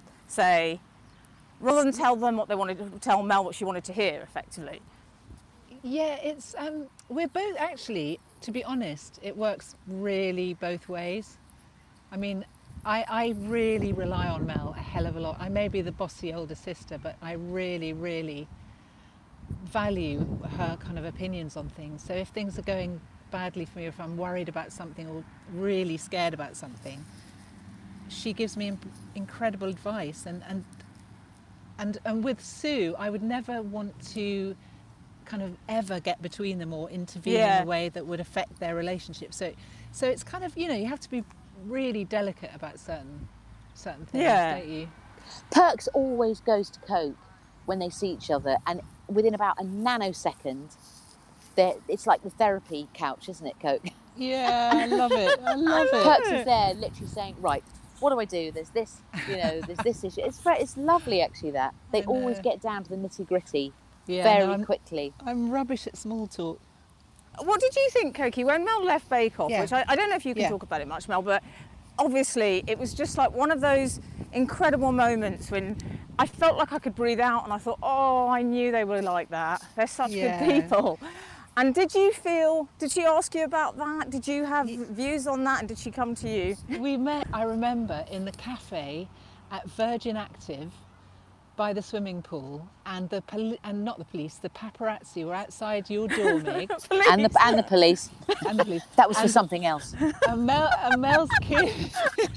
tell them what they wanted to tell Mel what she wanted to hear, effectively. Yeah, it's we're both actually, to be honest, it works really both ways. I mean, I really rely on Mel a hell of a lot. I may be the bossy older sister, but I really, really value her kind of opinions on things. So if things are going badly for me, if I'm worried about something or really scared about something, she gives me incredible advice. And with Sue, I would never want to kind of ever get between them or intervene in a way that would affect their relationship. So it's kind of, you know, you have to be really delicate about certain things, don't you? Perks always goes to Coke when they see each other, and within about a nanosecond, it's like the therapy couch, isn't it, Coke? Yeah, I love it. I love it. Perks is there, literally saying, right, what do I do? There's this, you know, there's this issue. It's lovely, actually, that they always get down to the nitty gritty very quickly. I'm rubbish at small talk. What did you think, Cokie, when Mel left Bake Off, which I don't know if you can talk about it much, Mel, but obviously it was just like one of those incredible moments when I felt like I could breathe out, and I thought, oh, I knew they were like that. They're such good people. And did she ask you about that? Did you have views on that, and did she come to you? We met, I remember, in the cafe at Virgin Active by the swimming pool, and the paparazzi were outside your door, Meg. and the police. And the police. That was for something else. And Mel's kids.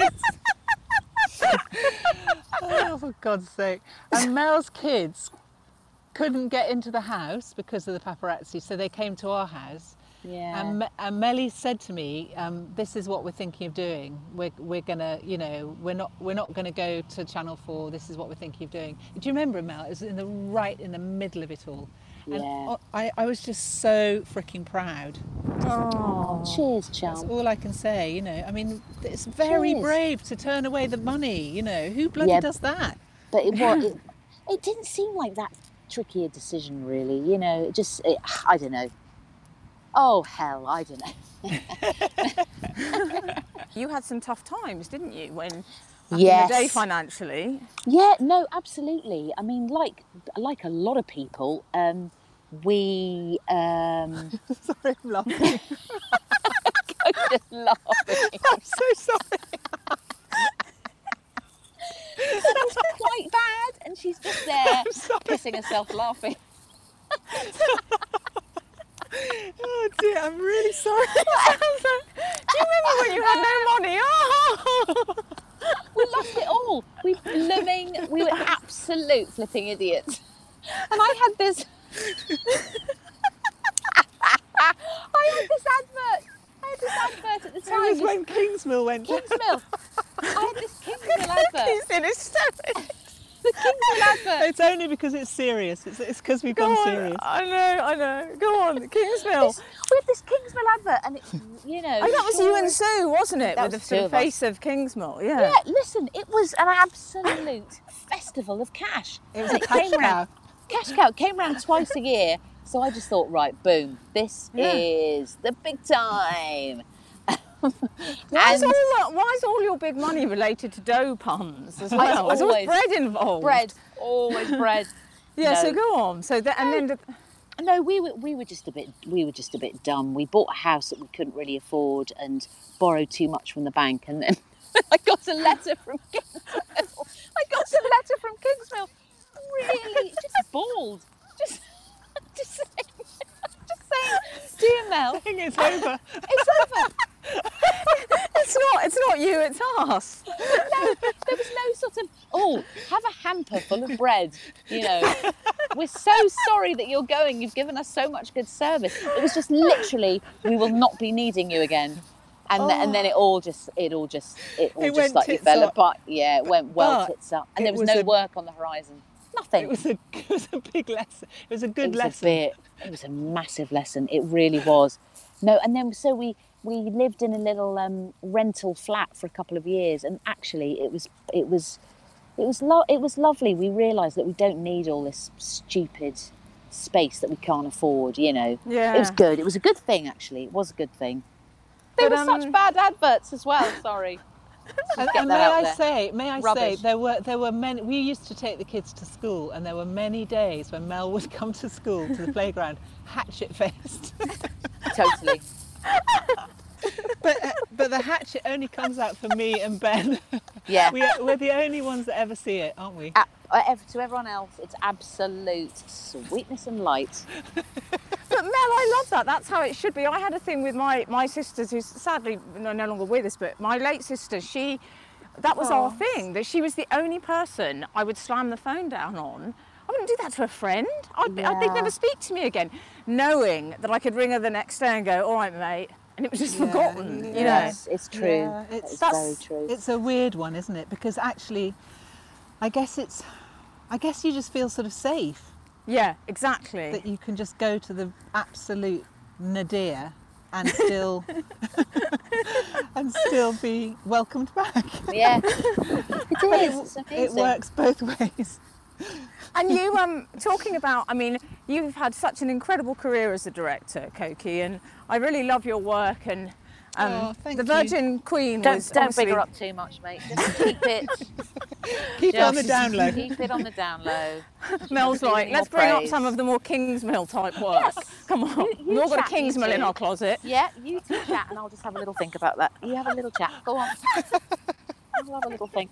Oh, for God's sake. And Mel's kids couldn't get into the house because of the paparazzi, so they came to our house. Yeah. And Melly said to me, "This is what we're thinking of doing. We're gonna, you know, we're not gonna go to Channel 4. This is what we're thinking of doing." Do you remember, Mel? It was right in the middle of it all. Yeah. And I was just so freaking proud. Oh, cheers, chum. That's all I can say. You know, I mean, it's very brave to turn away the money. You know, who bloody does that? But it didn't seem like that tricky a decision, really. You know, I don't know. Oh, hell, I don't know. You had some tough times, didn't you, when back in Yes. the day financially? Yeah, no, absolutely. I mean, like a lot of people, we... Sorry, I'm laughing. I'm just laughing. I'm so sorry. It's quite bad, and she's just there pissing herself laughing. Oh dear, I'm really sorry. Do you remember when you had no money? Oh! We lost it all. We were absolute flipping idiots. And I had this advert at the time. It was when Kingsmill went down. Kingsmill. I had this Kingsmill advert. He's in hysterics. The Kingsmill advert. It's only because it's serious. It's because we've gone serious. I know. Go on, Kingsmill. We had this Kingsmill advert, and it's, you know... Oh, that was you and Sue, wasn't it? That With was the two sort of of us. face of Kingsmill, Yeah, listen, it was an absolute festival of cash. It was And a cash cow. Cash cow came round twice a year. So I just thought, right, boom, this is the big time. Why is all your big money related to dough puns as well? There's always bread involved. Bread, always bread. Yeah, No. so go on. So that, and then No, we were just a bit dumb. We bought a house that we couldn't really afford and borrowed too much from the bank, and then I got a letter from Kingsmill. Really, just bawled. Just saying, dear Mel. I think it's over. It's over. It's not you, it's us. No, there was no sort of, oh, have a hamper full of bread, you know. We're so sorry that you're going. You've given us so much good service. It was just literally, we will not be needing you again. And then it all just slightly fell apart. Yeah, it went well tits up. And there was no work on the horizon. Nothing. It was a big lesson. It was a good lesson. It was a massive lesson. It really was. No, and then so we lived in a little rental flat for a couple of years, and actually it was lovely. We realised that we don't need all this stupid space that we can't afford. You know. Yeah. It was good. It was a good thing, actually. It was a good thing. There were such bad adverts as well. Sorry. And may I say, there were many. We used to take the kids to school, and there were many days when Mel would come to school to the playground, hatchet faced. Totally. But the hatchet only comes out for me and Ben. Yeah. We're the only ones that ever see it, aren't we? To everyone else, it's absolute sweetness and light. But Mel, I love that. That's how it should be. I had a thing with my sisters, who's sadly no longer with us, but my late sister, that was our thing, that she was the only person I would slam the phone down on. I wouldn't do that to a friend. They'd never speak to me again, knowing that I could ring her the next day and go, all right, mate. And it was just forgotten, you know. Yes, it's true. Yeah, it's very true. It's a weird one, isn't it? Because actually, I guess you just feel sort of safe. Yeah, exactly. That you can just go to the absolute nadir and still be welcomed back. Yeah, it is. It's amazing. It works both ways. And you, talking about, I mean, you've had such an incredible career as a director, Cokie, and I really love your work. And the Virgin Queen was don't big her up too much, mate. Just keep it. Keep it on the down low. Keep it on the down low. Mel's like, let's bring up some of the more Kingsmill type work. Yes. Come on, we've all got a Kingsmill in our closet. Yeah, you two chat, and I'll just have a little think about that. You have a little chat. Go on. I'll have a little think.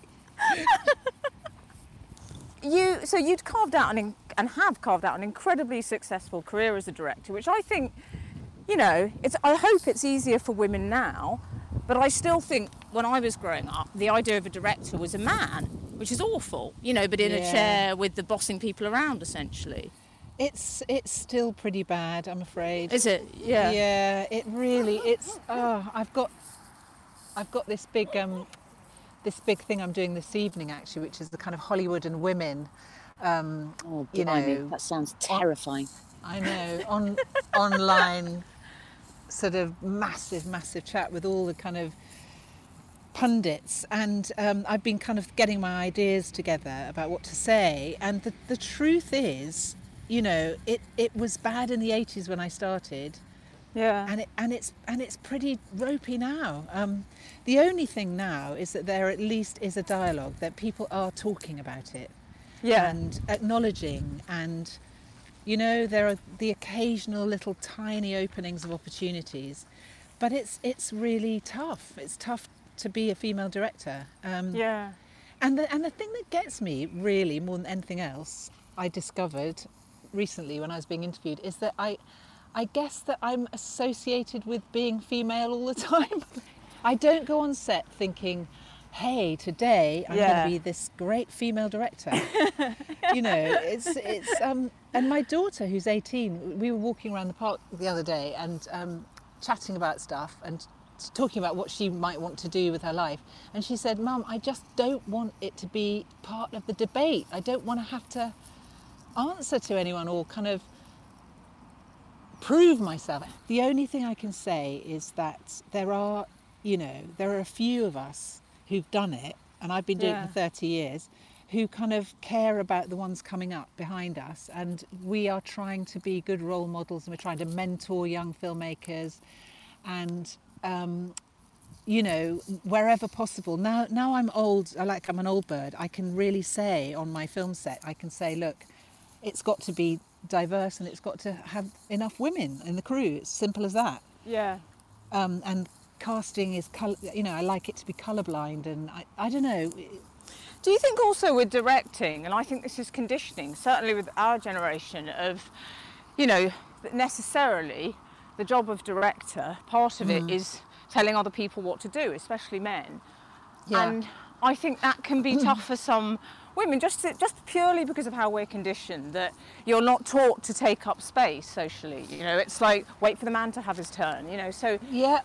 So you'd carved out and have carved out an incredibly successful career as a director, which I think, you know, I hope it's easier for women now, but I still think when I was growing up, the idea of a director was a man, which is awful, you know, but in a chair with the bossing people around, essentially. It's still pretty bad, I'm afraid. Is it? Yeah. Yeah, it really. I've got this big thing I'm doing this evening, actually, which is the kind of Hollywood and women. You know, that sounds terrifying. I know. Online sort of massive chat with all the kind of pundits, and I've been kind of getting my ideas together about what to say, and the truth is, you know, it was bad in the 80s when I started. Yeah. And it's pretty ropey now. The only thing now is that there at least is a dialogue, that people are talking about it. Yeah. And acknowledging, and you know, there are the occasional little tiny openings of opportunities, but it's really tough. It's tough to be a female director. Yeah. And the thing that gets me really more than anything else, I discovered recently when I was being interviewed, is that I guess that I'm associated with being female all the time. I don't go on set thinking, hey, today I'm going to be this great female director. You know, it's and my daughter, who's 18, we were walking around the park the other day and chatting about stuff and talking about what she might want to do with her life. And she said, Mum, I just don't want it to be part of the debate. I don't want to have to answer to anyone or kind of prove myself. The only thing I can say is that there are a few of us who've done it, and I've been doing it for 30 years, who kind of care about the ones coming up behind us, and we are trying to be good role models, and we're trying to mentor young filmmakers, and you know, wherever possible. Now I'm old, I'm an old bird. I can really say on my film set, I can say, look, it's got to be diverse and it's got to have enough women in the crew. It's simple as that. Yeah. And casting is, you know, I like it to be colourblind, and I don't know. Do you think also with directing, and I think this is conditioning, certainly with our generation, of, you know, that necessarily the job of director, part of it is telling other people what to do, especially men. Yeah. And I think that can be tough for some women, just purely because of how we're conditioned, that you're not taught to take up space socially. You know, it's like, wait for the man to have his turn, you know, so... Yeah.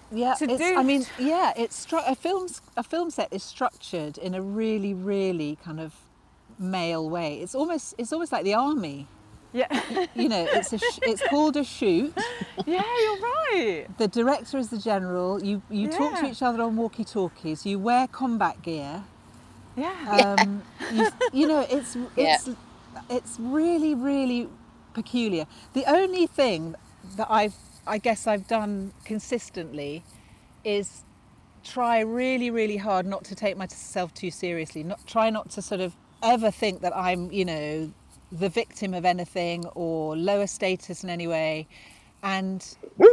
It's a film set is structured in a really, really kind of male way. It's almost like the army. Yeah. You know, it's called a shoot. Yeah, you're right. The director is the general. You talk to each other on walkie-talkies. You wear combat gear. Yeah. You know, it's really, really peculiar. The only thing that I guess I've done consistently is try really, really hard not to take myself too seriously. Try not to sort of ever think that I'm, you know, the victim of anything or lower status in any way. And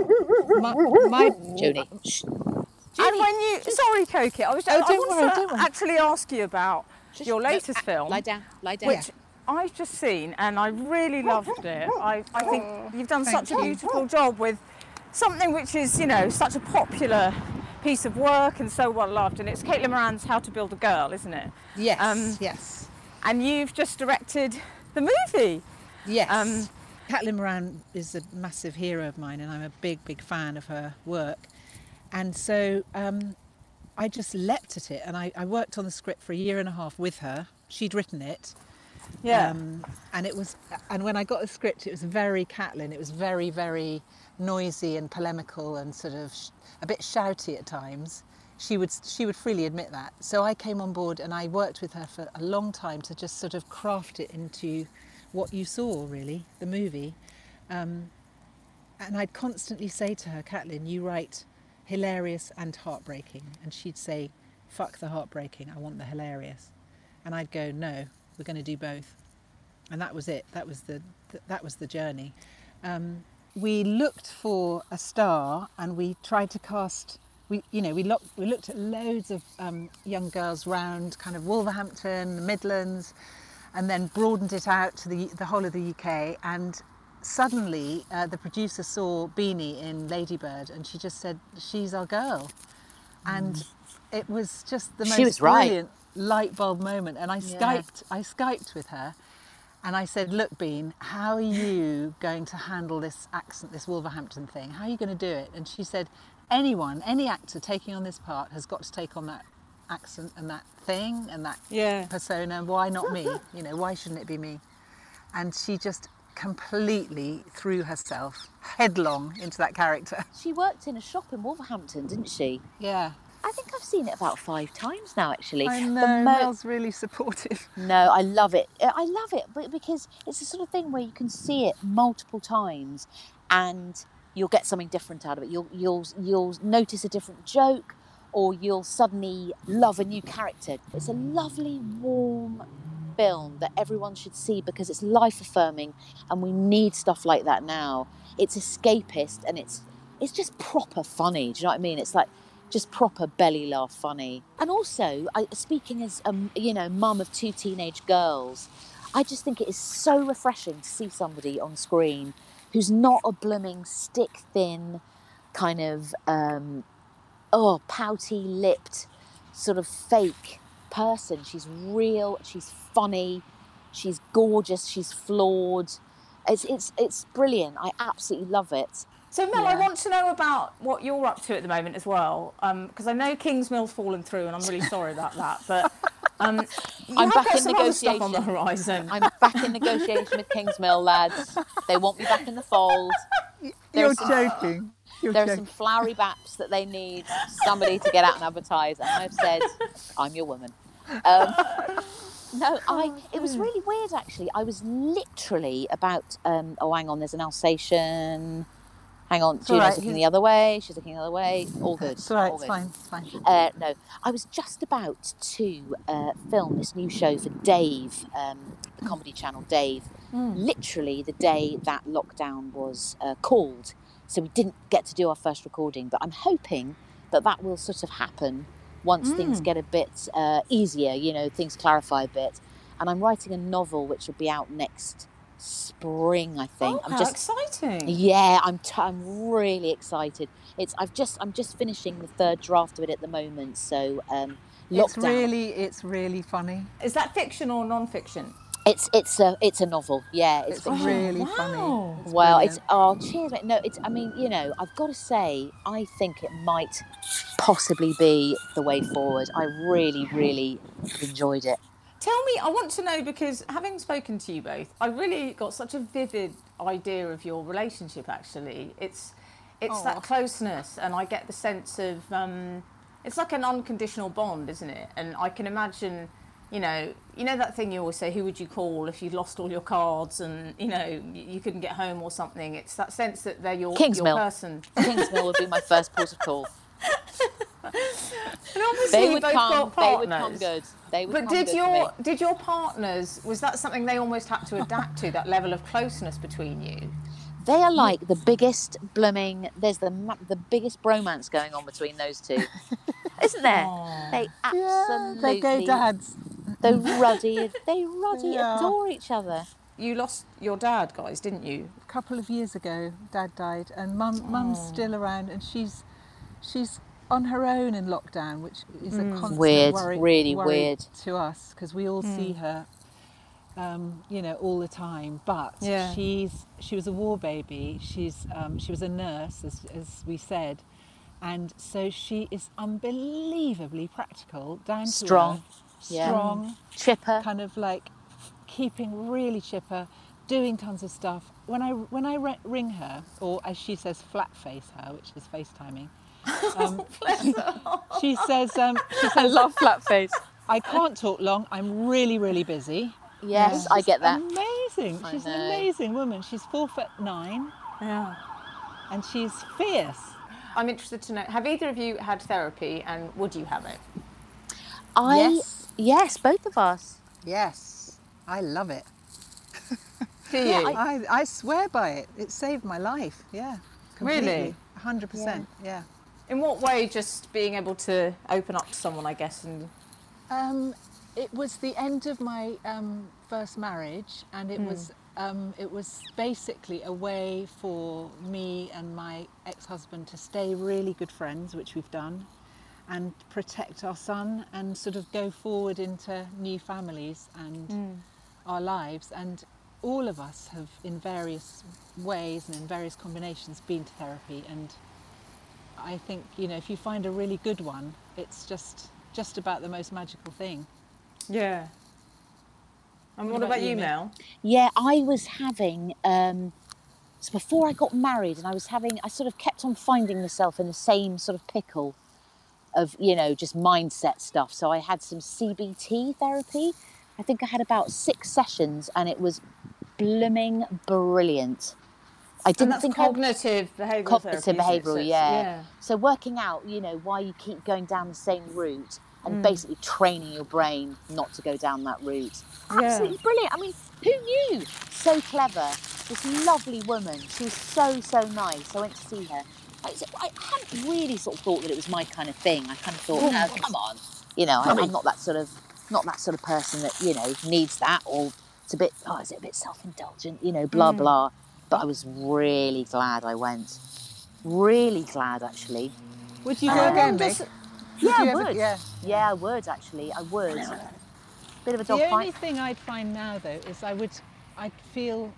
my Joni. And when you... Sorry, Cokie, I want to actually ask you about your latest film. Lie down. Which I've just seen and I really loved it. I think you've done such a beautiful job with something which is, you know, such a popular piece of work and so well loved. And it's Caitlin Moran's How to Build a Girl, isn't it? Yes, yes. And you've just directed the movie. Yes. Caitlin Moran is a massive hero of mine and I'm a big, big fan of her work. And so I just leapt at it and I worked on the script for 1.5 years with her. She'd written it. Yeah. And when I got the script, it was very Caitlin. It was very, very noisy and polemical and sort of a bit shouty at times. She would freely admit that. So I came on board and I worked with her for a long time to just sort of craft it into what you saw, really, the movie. And I'd constantly say to her, Caitlin, you write hilarious and heartbreaking. And she'd say, fuck the heartbreaking, I want the hilarious. And I'd go, no, we're going to do both. And that was it. That was the journey. We looked for a star and we tried to cast... We looked at loads of young girls round kind of Wolverhampton, the Midlands, and then broadened it out to the whole of the UK. And suddenly the producer saw Beanie in Lady Bird and she just said, she's our girl. And it was just the most brilliant light bulb moment. And I Skyped with her and I said, look, Bean, how are you going to handle this accent, this Wolverhampton thing? How are you going to do it? And she said, any actor taking on this part has got to take on that accent and that thing and that persona. Why not me? You know, why shouldn't it be me? And she just completely threw herself headlong into that character. She worked in a shop in Wolverhampton, didn't she? Yeah. I think I've seen it about 5 times now, actually. I know, Mel's really supportive. No, I love it. I love it because it's the sort of thing where you can see it multiple times and you'll get something different out of it. You'll notice a different joke or you'll suddenly love a new character. It's a lovely, warm film that everyone should see because it's life-affirming and we need stuff like that now. It's escapist and it's just proper funny. Do you know what I mean? It's like just proper belly laugh funny. And also, speaking as mum of 2 teenage girls, I just think it is so refreshing to see somebody on screen who's not a blooming stick-thin kind of, pouty-lipped sort of fake person. She's real, she's funny, she's gorgeous, she's flawed. It's brilliant. I absolutely love it. So Mel, I want to know about what you're up to at the moment as well, because I know Kingsmill's fallen through and I'm really sorry about that, but I'm back in negotiation on the horizon. I'm back in negotiation with Kingsmill, lads. They want me back in the fold. You're joking. There are some flowery baps that they need somebody to get out and advertise, and I've said, I'm your woman. It was really weird, actually. I was literally about, hang on, there's an Alsatian. Hang on, Juno's looking the other way, she's looking the other way, all good. It's all right, it's fine. No, I was just about to film this new show for Dave, the comedy channel Dave, literally the day that lockdown was called. So we didn't get to do our first recording, but I'm hoping that will sort of happen once things get a bit easier, things clarify a bit. And I'm writing a novel which will be out next spring, I think. Oh, how exciting. Yeah, I'm really excited. I'm just finishing the third draft of it at the moment, so lockdown. It's really funny. Is that fiction or non-fiction? It's a novel. Yeah, it's fiction. really wow. funny. It's Well, brilliant. cheers, mate. No, I mean, I've got to say, I think it might possibly be the way forward. I really, really enjoyed it. Tell me, I want to know, because having spoken to you both, I really got such a vivid idea of your relationship, actually. It's that closeness, and I get the sense of, it's like an unconditional bond, isn't it? And I can imagine, you know that thing you always say, who would you call if you'd lost all your cards and, you couldn't get home or something? It's that sense that they're your person. Kingsmill would be my first port of call. And obviously They would both come. got They would partners. come good. They would But come good for me. did your partners, was that something they almost had to adapt to, that level of closeness between you? They are like the biggest blooming. There's the biggest bromance going on between those two, isn't there? Aww. They absolutely. They go dads. They ruddy Yeah. adore each other. You lost your dad, guys, didn't you? A couple of years ago, Dad died, and Mum's still around, and she's on her own in lockdown, which is a constant Weird, worry, really worry weird. to us, because we all see her, all the time. But Yeah. she was a war baby. She was a nurse, as we said, and so she is unbelievably practical, down to Strong, earth, yeah. strong, Chipper. kind of like keeping really chipper, doing tons of stuff. When I ring her, or as she says, flat face her, which is FaceTiming, she says, I love flat face. I can't talk long. I'm really, really busy. Yes, I get that. Amazing. I She's an know. amazing woman. She's 4'9", Yeah. and she's fierce. I'm interested to know, have either of you had therapy, and would you have it? Yes, both of us. Yes, I love it. Do you? Yeah, I swear by it. It saved my life. Yeah, completely. Really? 100%. Yeah. In what way, just being able to open up to someone, I guess, and... It was the end of my first marriage, and it was basically a way for me and my ex-husband to stay really good friends, which we've done, and protect our son and sort of go forward into new families and our lives. And all of us have, in various ways and in various combinations, been to therapy. And I think, if you find a really good one, it's just about the most magical thing. Yeah. And what about you, Mel? Yeah, I was having, so before I got married, and I sort of kept on finding myself in the same sort of pickle of, just mindset stuff. So I had some CBT therapy. I think I had about 6 sessions, and it was blooming brilliant. I didn't think cognitive behavioural cognitive therapy, behavioural, yeah. So working out, why you keep going down the same route, and basically training your brain not to go down that route. Absolutely brilliant. I mean, who knew? So clever. This lovely woman. She was so, so nice. I went to see her. I hadn't really sort of thought that it was my kind of thing. I kind of thought, no, come on. I'm not that sort of person that, needs that, or it's a bit, is it a bit self-indulgent, blah, blah. But I was really glad I went. Really glad, actually. Would you go again, Mick? Yeah, I would. Yeah, I would, actually. I would. Bit of a dog The fight. only thing I'd find now, though, is I'd feel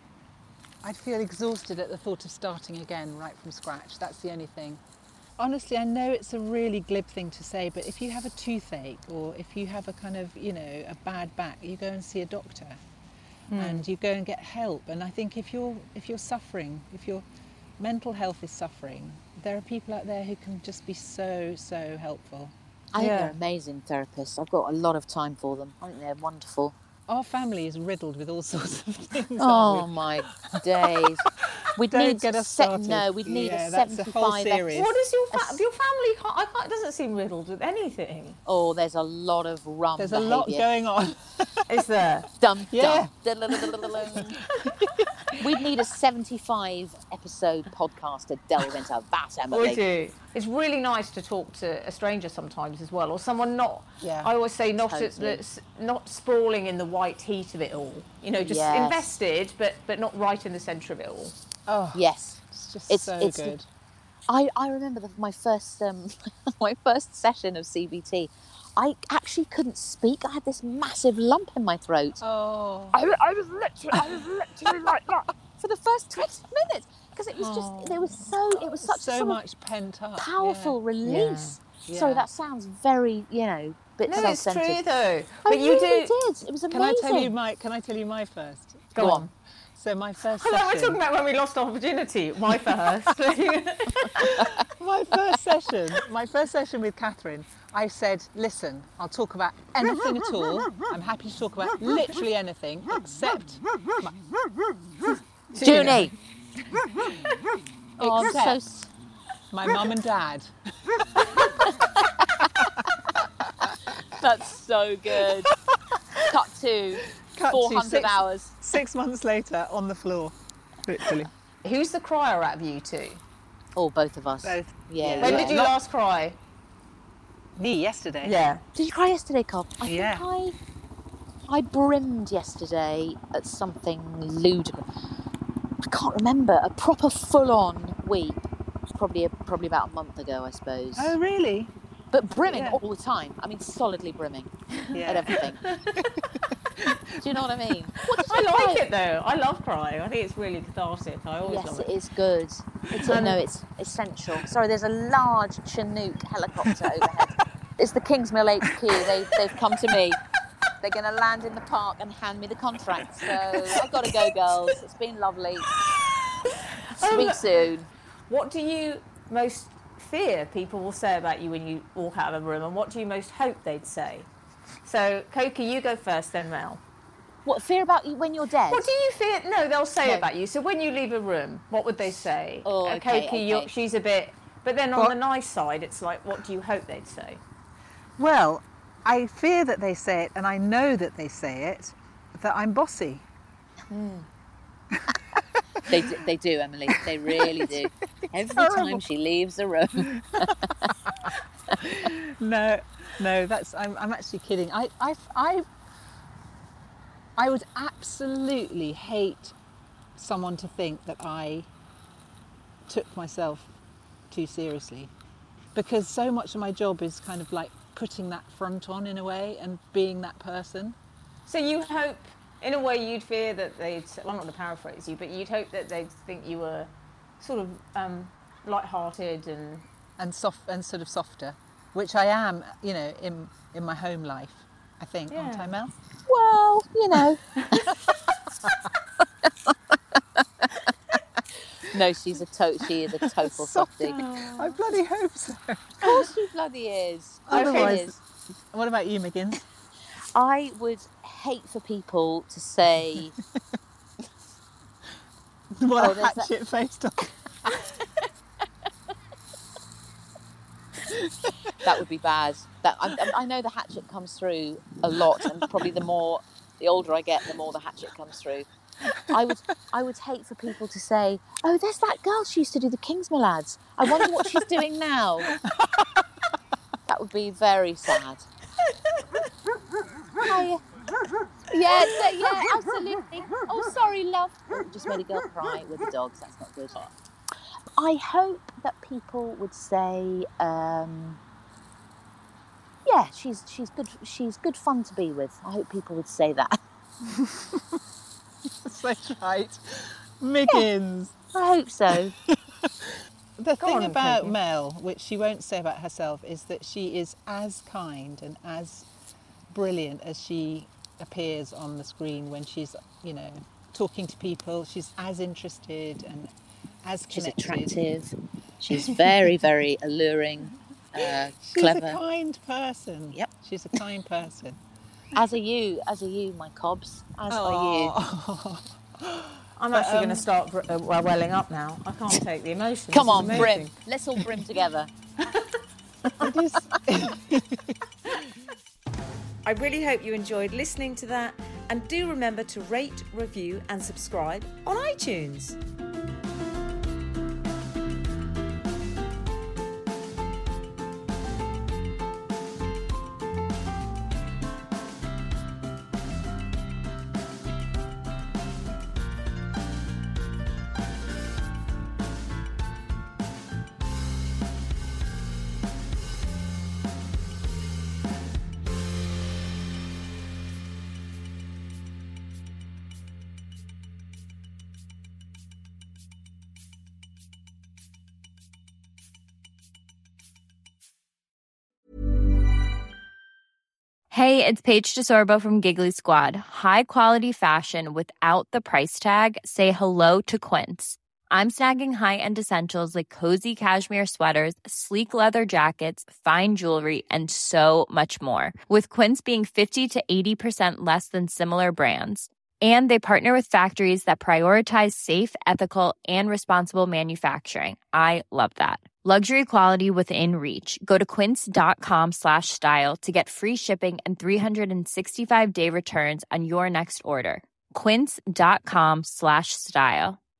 exhausted at the thought of starting again right from scratch. That's the only thing. Honestly, I know it's a really glib thing to say, but if you have a toothache, or if you have a kind of, a bad back, you go and see a doctor, and you go and get help. And I think if you're suffering, if your mental health is suffering, there are people out there who can just be so, so helpful. I think they're amazing therapists. I've got a lot of time for them. I think they're wonderful. Our family is riddled with all sorts of things. Oh my days! We'd Don't need get us started. we'd need a that's a 75 whole series. What is your family? It doesn't seem riddled with anything. Oh, there's a lot of rum. There's a lot going on. Is there? Dum, Yeah. dum. We'd need a 75-episode podcast to delve into that, Emily. Would you? It's really nice to talk to a stranger sometimes as well, or someone not. Yeah. I always say not Totally. not sprawling in the white heat of it all. You know, just Yes. invested, but not right in the centre of it all. Oh, Yes. it's just It's- so it's- good. I remember my first my first session of CBT. I actually couldn't speak. I had this massive lump in my throat. Oh. I was literally like that for the first 20 minutes because it was just it was such a so sort much pent up. of powerful release. Yeah. Sorry, Yeah. that sounds very, bit No, it's self-centered. true though. I But you really do. did. It was Can amazing. I tell you my first? Go on. So my first Hello, we're session. talking about when we lost our virginity. My first. My first session with Catherine, I said, listen, I'll talk about anything at all. I'm happy to talk about literally anything except Junie. Oh, I'm so. Except- my mum and dad. That's so good. Cut to Cut to 400 hours. 6 months later on the floor, literally. Who's the crier out of you two? Oh, both of us. Both. Yeah. When Yeah. did you Not- last cry? Me yesterday. Yeah. Did you cry yesterday, Cobb? Yeah. I brimmed yesterday at something ludicrous. I can't remember. A proper full-on weep. Probably about a month ago, I suppose. Oh, really? But brimming Yeah. all the time. I mean, solidly brimming at Yeah. everything. Do you know what I mean? What did I you like say? it though. I love crying. I think it's really cathartic. I always Yes, love it it. is good. It's essential. Sorry, there's a large Chinook helicopter overhead. It's the Kingsmill HQ. They've come to me. They're going to land in the park and hand me the contract. So I've got to go, girls. It's been lovely. Speak soon. What do you most fear people will say about you when you walk out of a room, and what do you most hope they'd say? So, Cokie, you go first, then Mel. What, fear about you when you're dead? What do you fear? No, they'll say No. about you. So when you leave a room, what would they say? Oh, okay, Cokie, okay. she's a bit... But then on What? the nice side, it's like, what do you hope they'd say? Well, I fear that they say it, and I know that they say it, that I'm bossy. They do, Emily. They really do. Every time she leaves a room. No, I'm actually kidding. I would absolutely hate someone to think that I took myself too seriously, because so much of my job is kind of like putting that front on in a way and being that person. So you hope, in a way, you'd fear that they'd... Well, I'm not going to paraphrase you, but you'd hope that they'd think you were sort of light-hearted And soft and sort of softer, which I am, in my home life, I think, aren't I, Mel? Well, No, she is a total softie. I bloody hope so. Of course she bloody is. Otherwise, what about you, McGinns? I would hate for people to say, What Oh, a there's that- hatchet-faced dog. that would be bad. That I know the hatchet comes through a lot, and probably the older I get, the more the hatchet comes through. I would hate for people to say, "Oh, there's that girl she used to do the Kingsmill ads. I wonder what she's doing now." That would be very sad. Yeah, absolutely. Oh, sorry, love. Oh, just made a girl cry with the dogs. That's not good. I hope that people would say, "Yeah, she's good. She's good fun to be with." I hope people would say that. That's right. McGinns. I hope so. The thing on, about Katie. Mel, which she won't say about herself, is that she is as kind and as brilliant as she appears on the screen when she's, talking to people. She's as interested and as She's connected. attractive. She's very, very alluring, She's clever. a kind person. Yep. She's a kind person. As are you, my cobs. As are you. I'm actually going to start welling up now. I can't take the emotion. Come This is on, amazing. brim. Let's all brim together. It is. I really hope you enjoyed listening to that, And do remember to rate, review and subscribe on iTunes. Hey, it's Paige DeSorbo from Giggly Squad. High quality fashion without the price tag. Say hello to Quince. I'm snagging high-end essentials like cozy cashmere sweaters, sleek leather jackets, fine jewelry, and so much more. With Quince being 50 to 80% less than similar brands. And they partner with factories that prioritize safe, ethical, and responsible manufacturing. I love that. Luxury quality within reach. Go to quince.com/style to get free shipping and 365-day returns on your next order. Quince.com/style.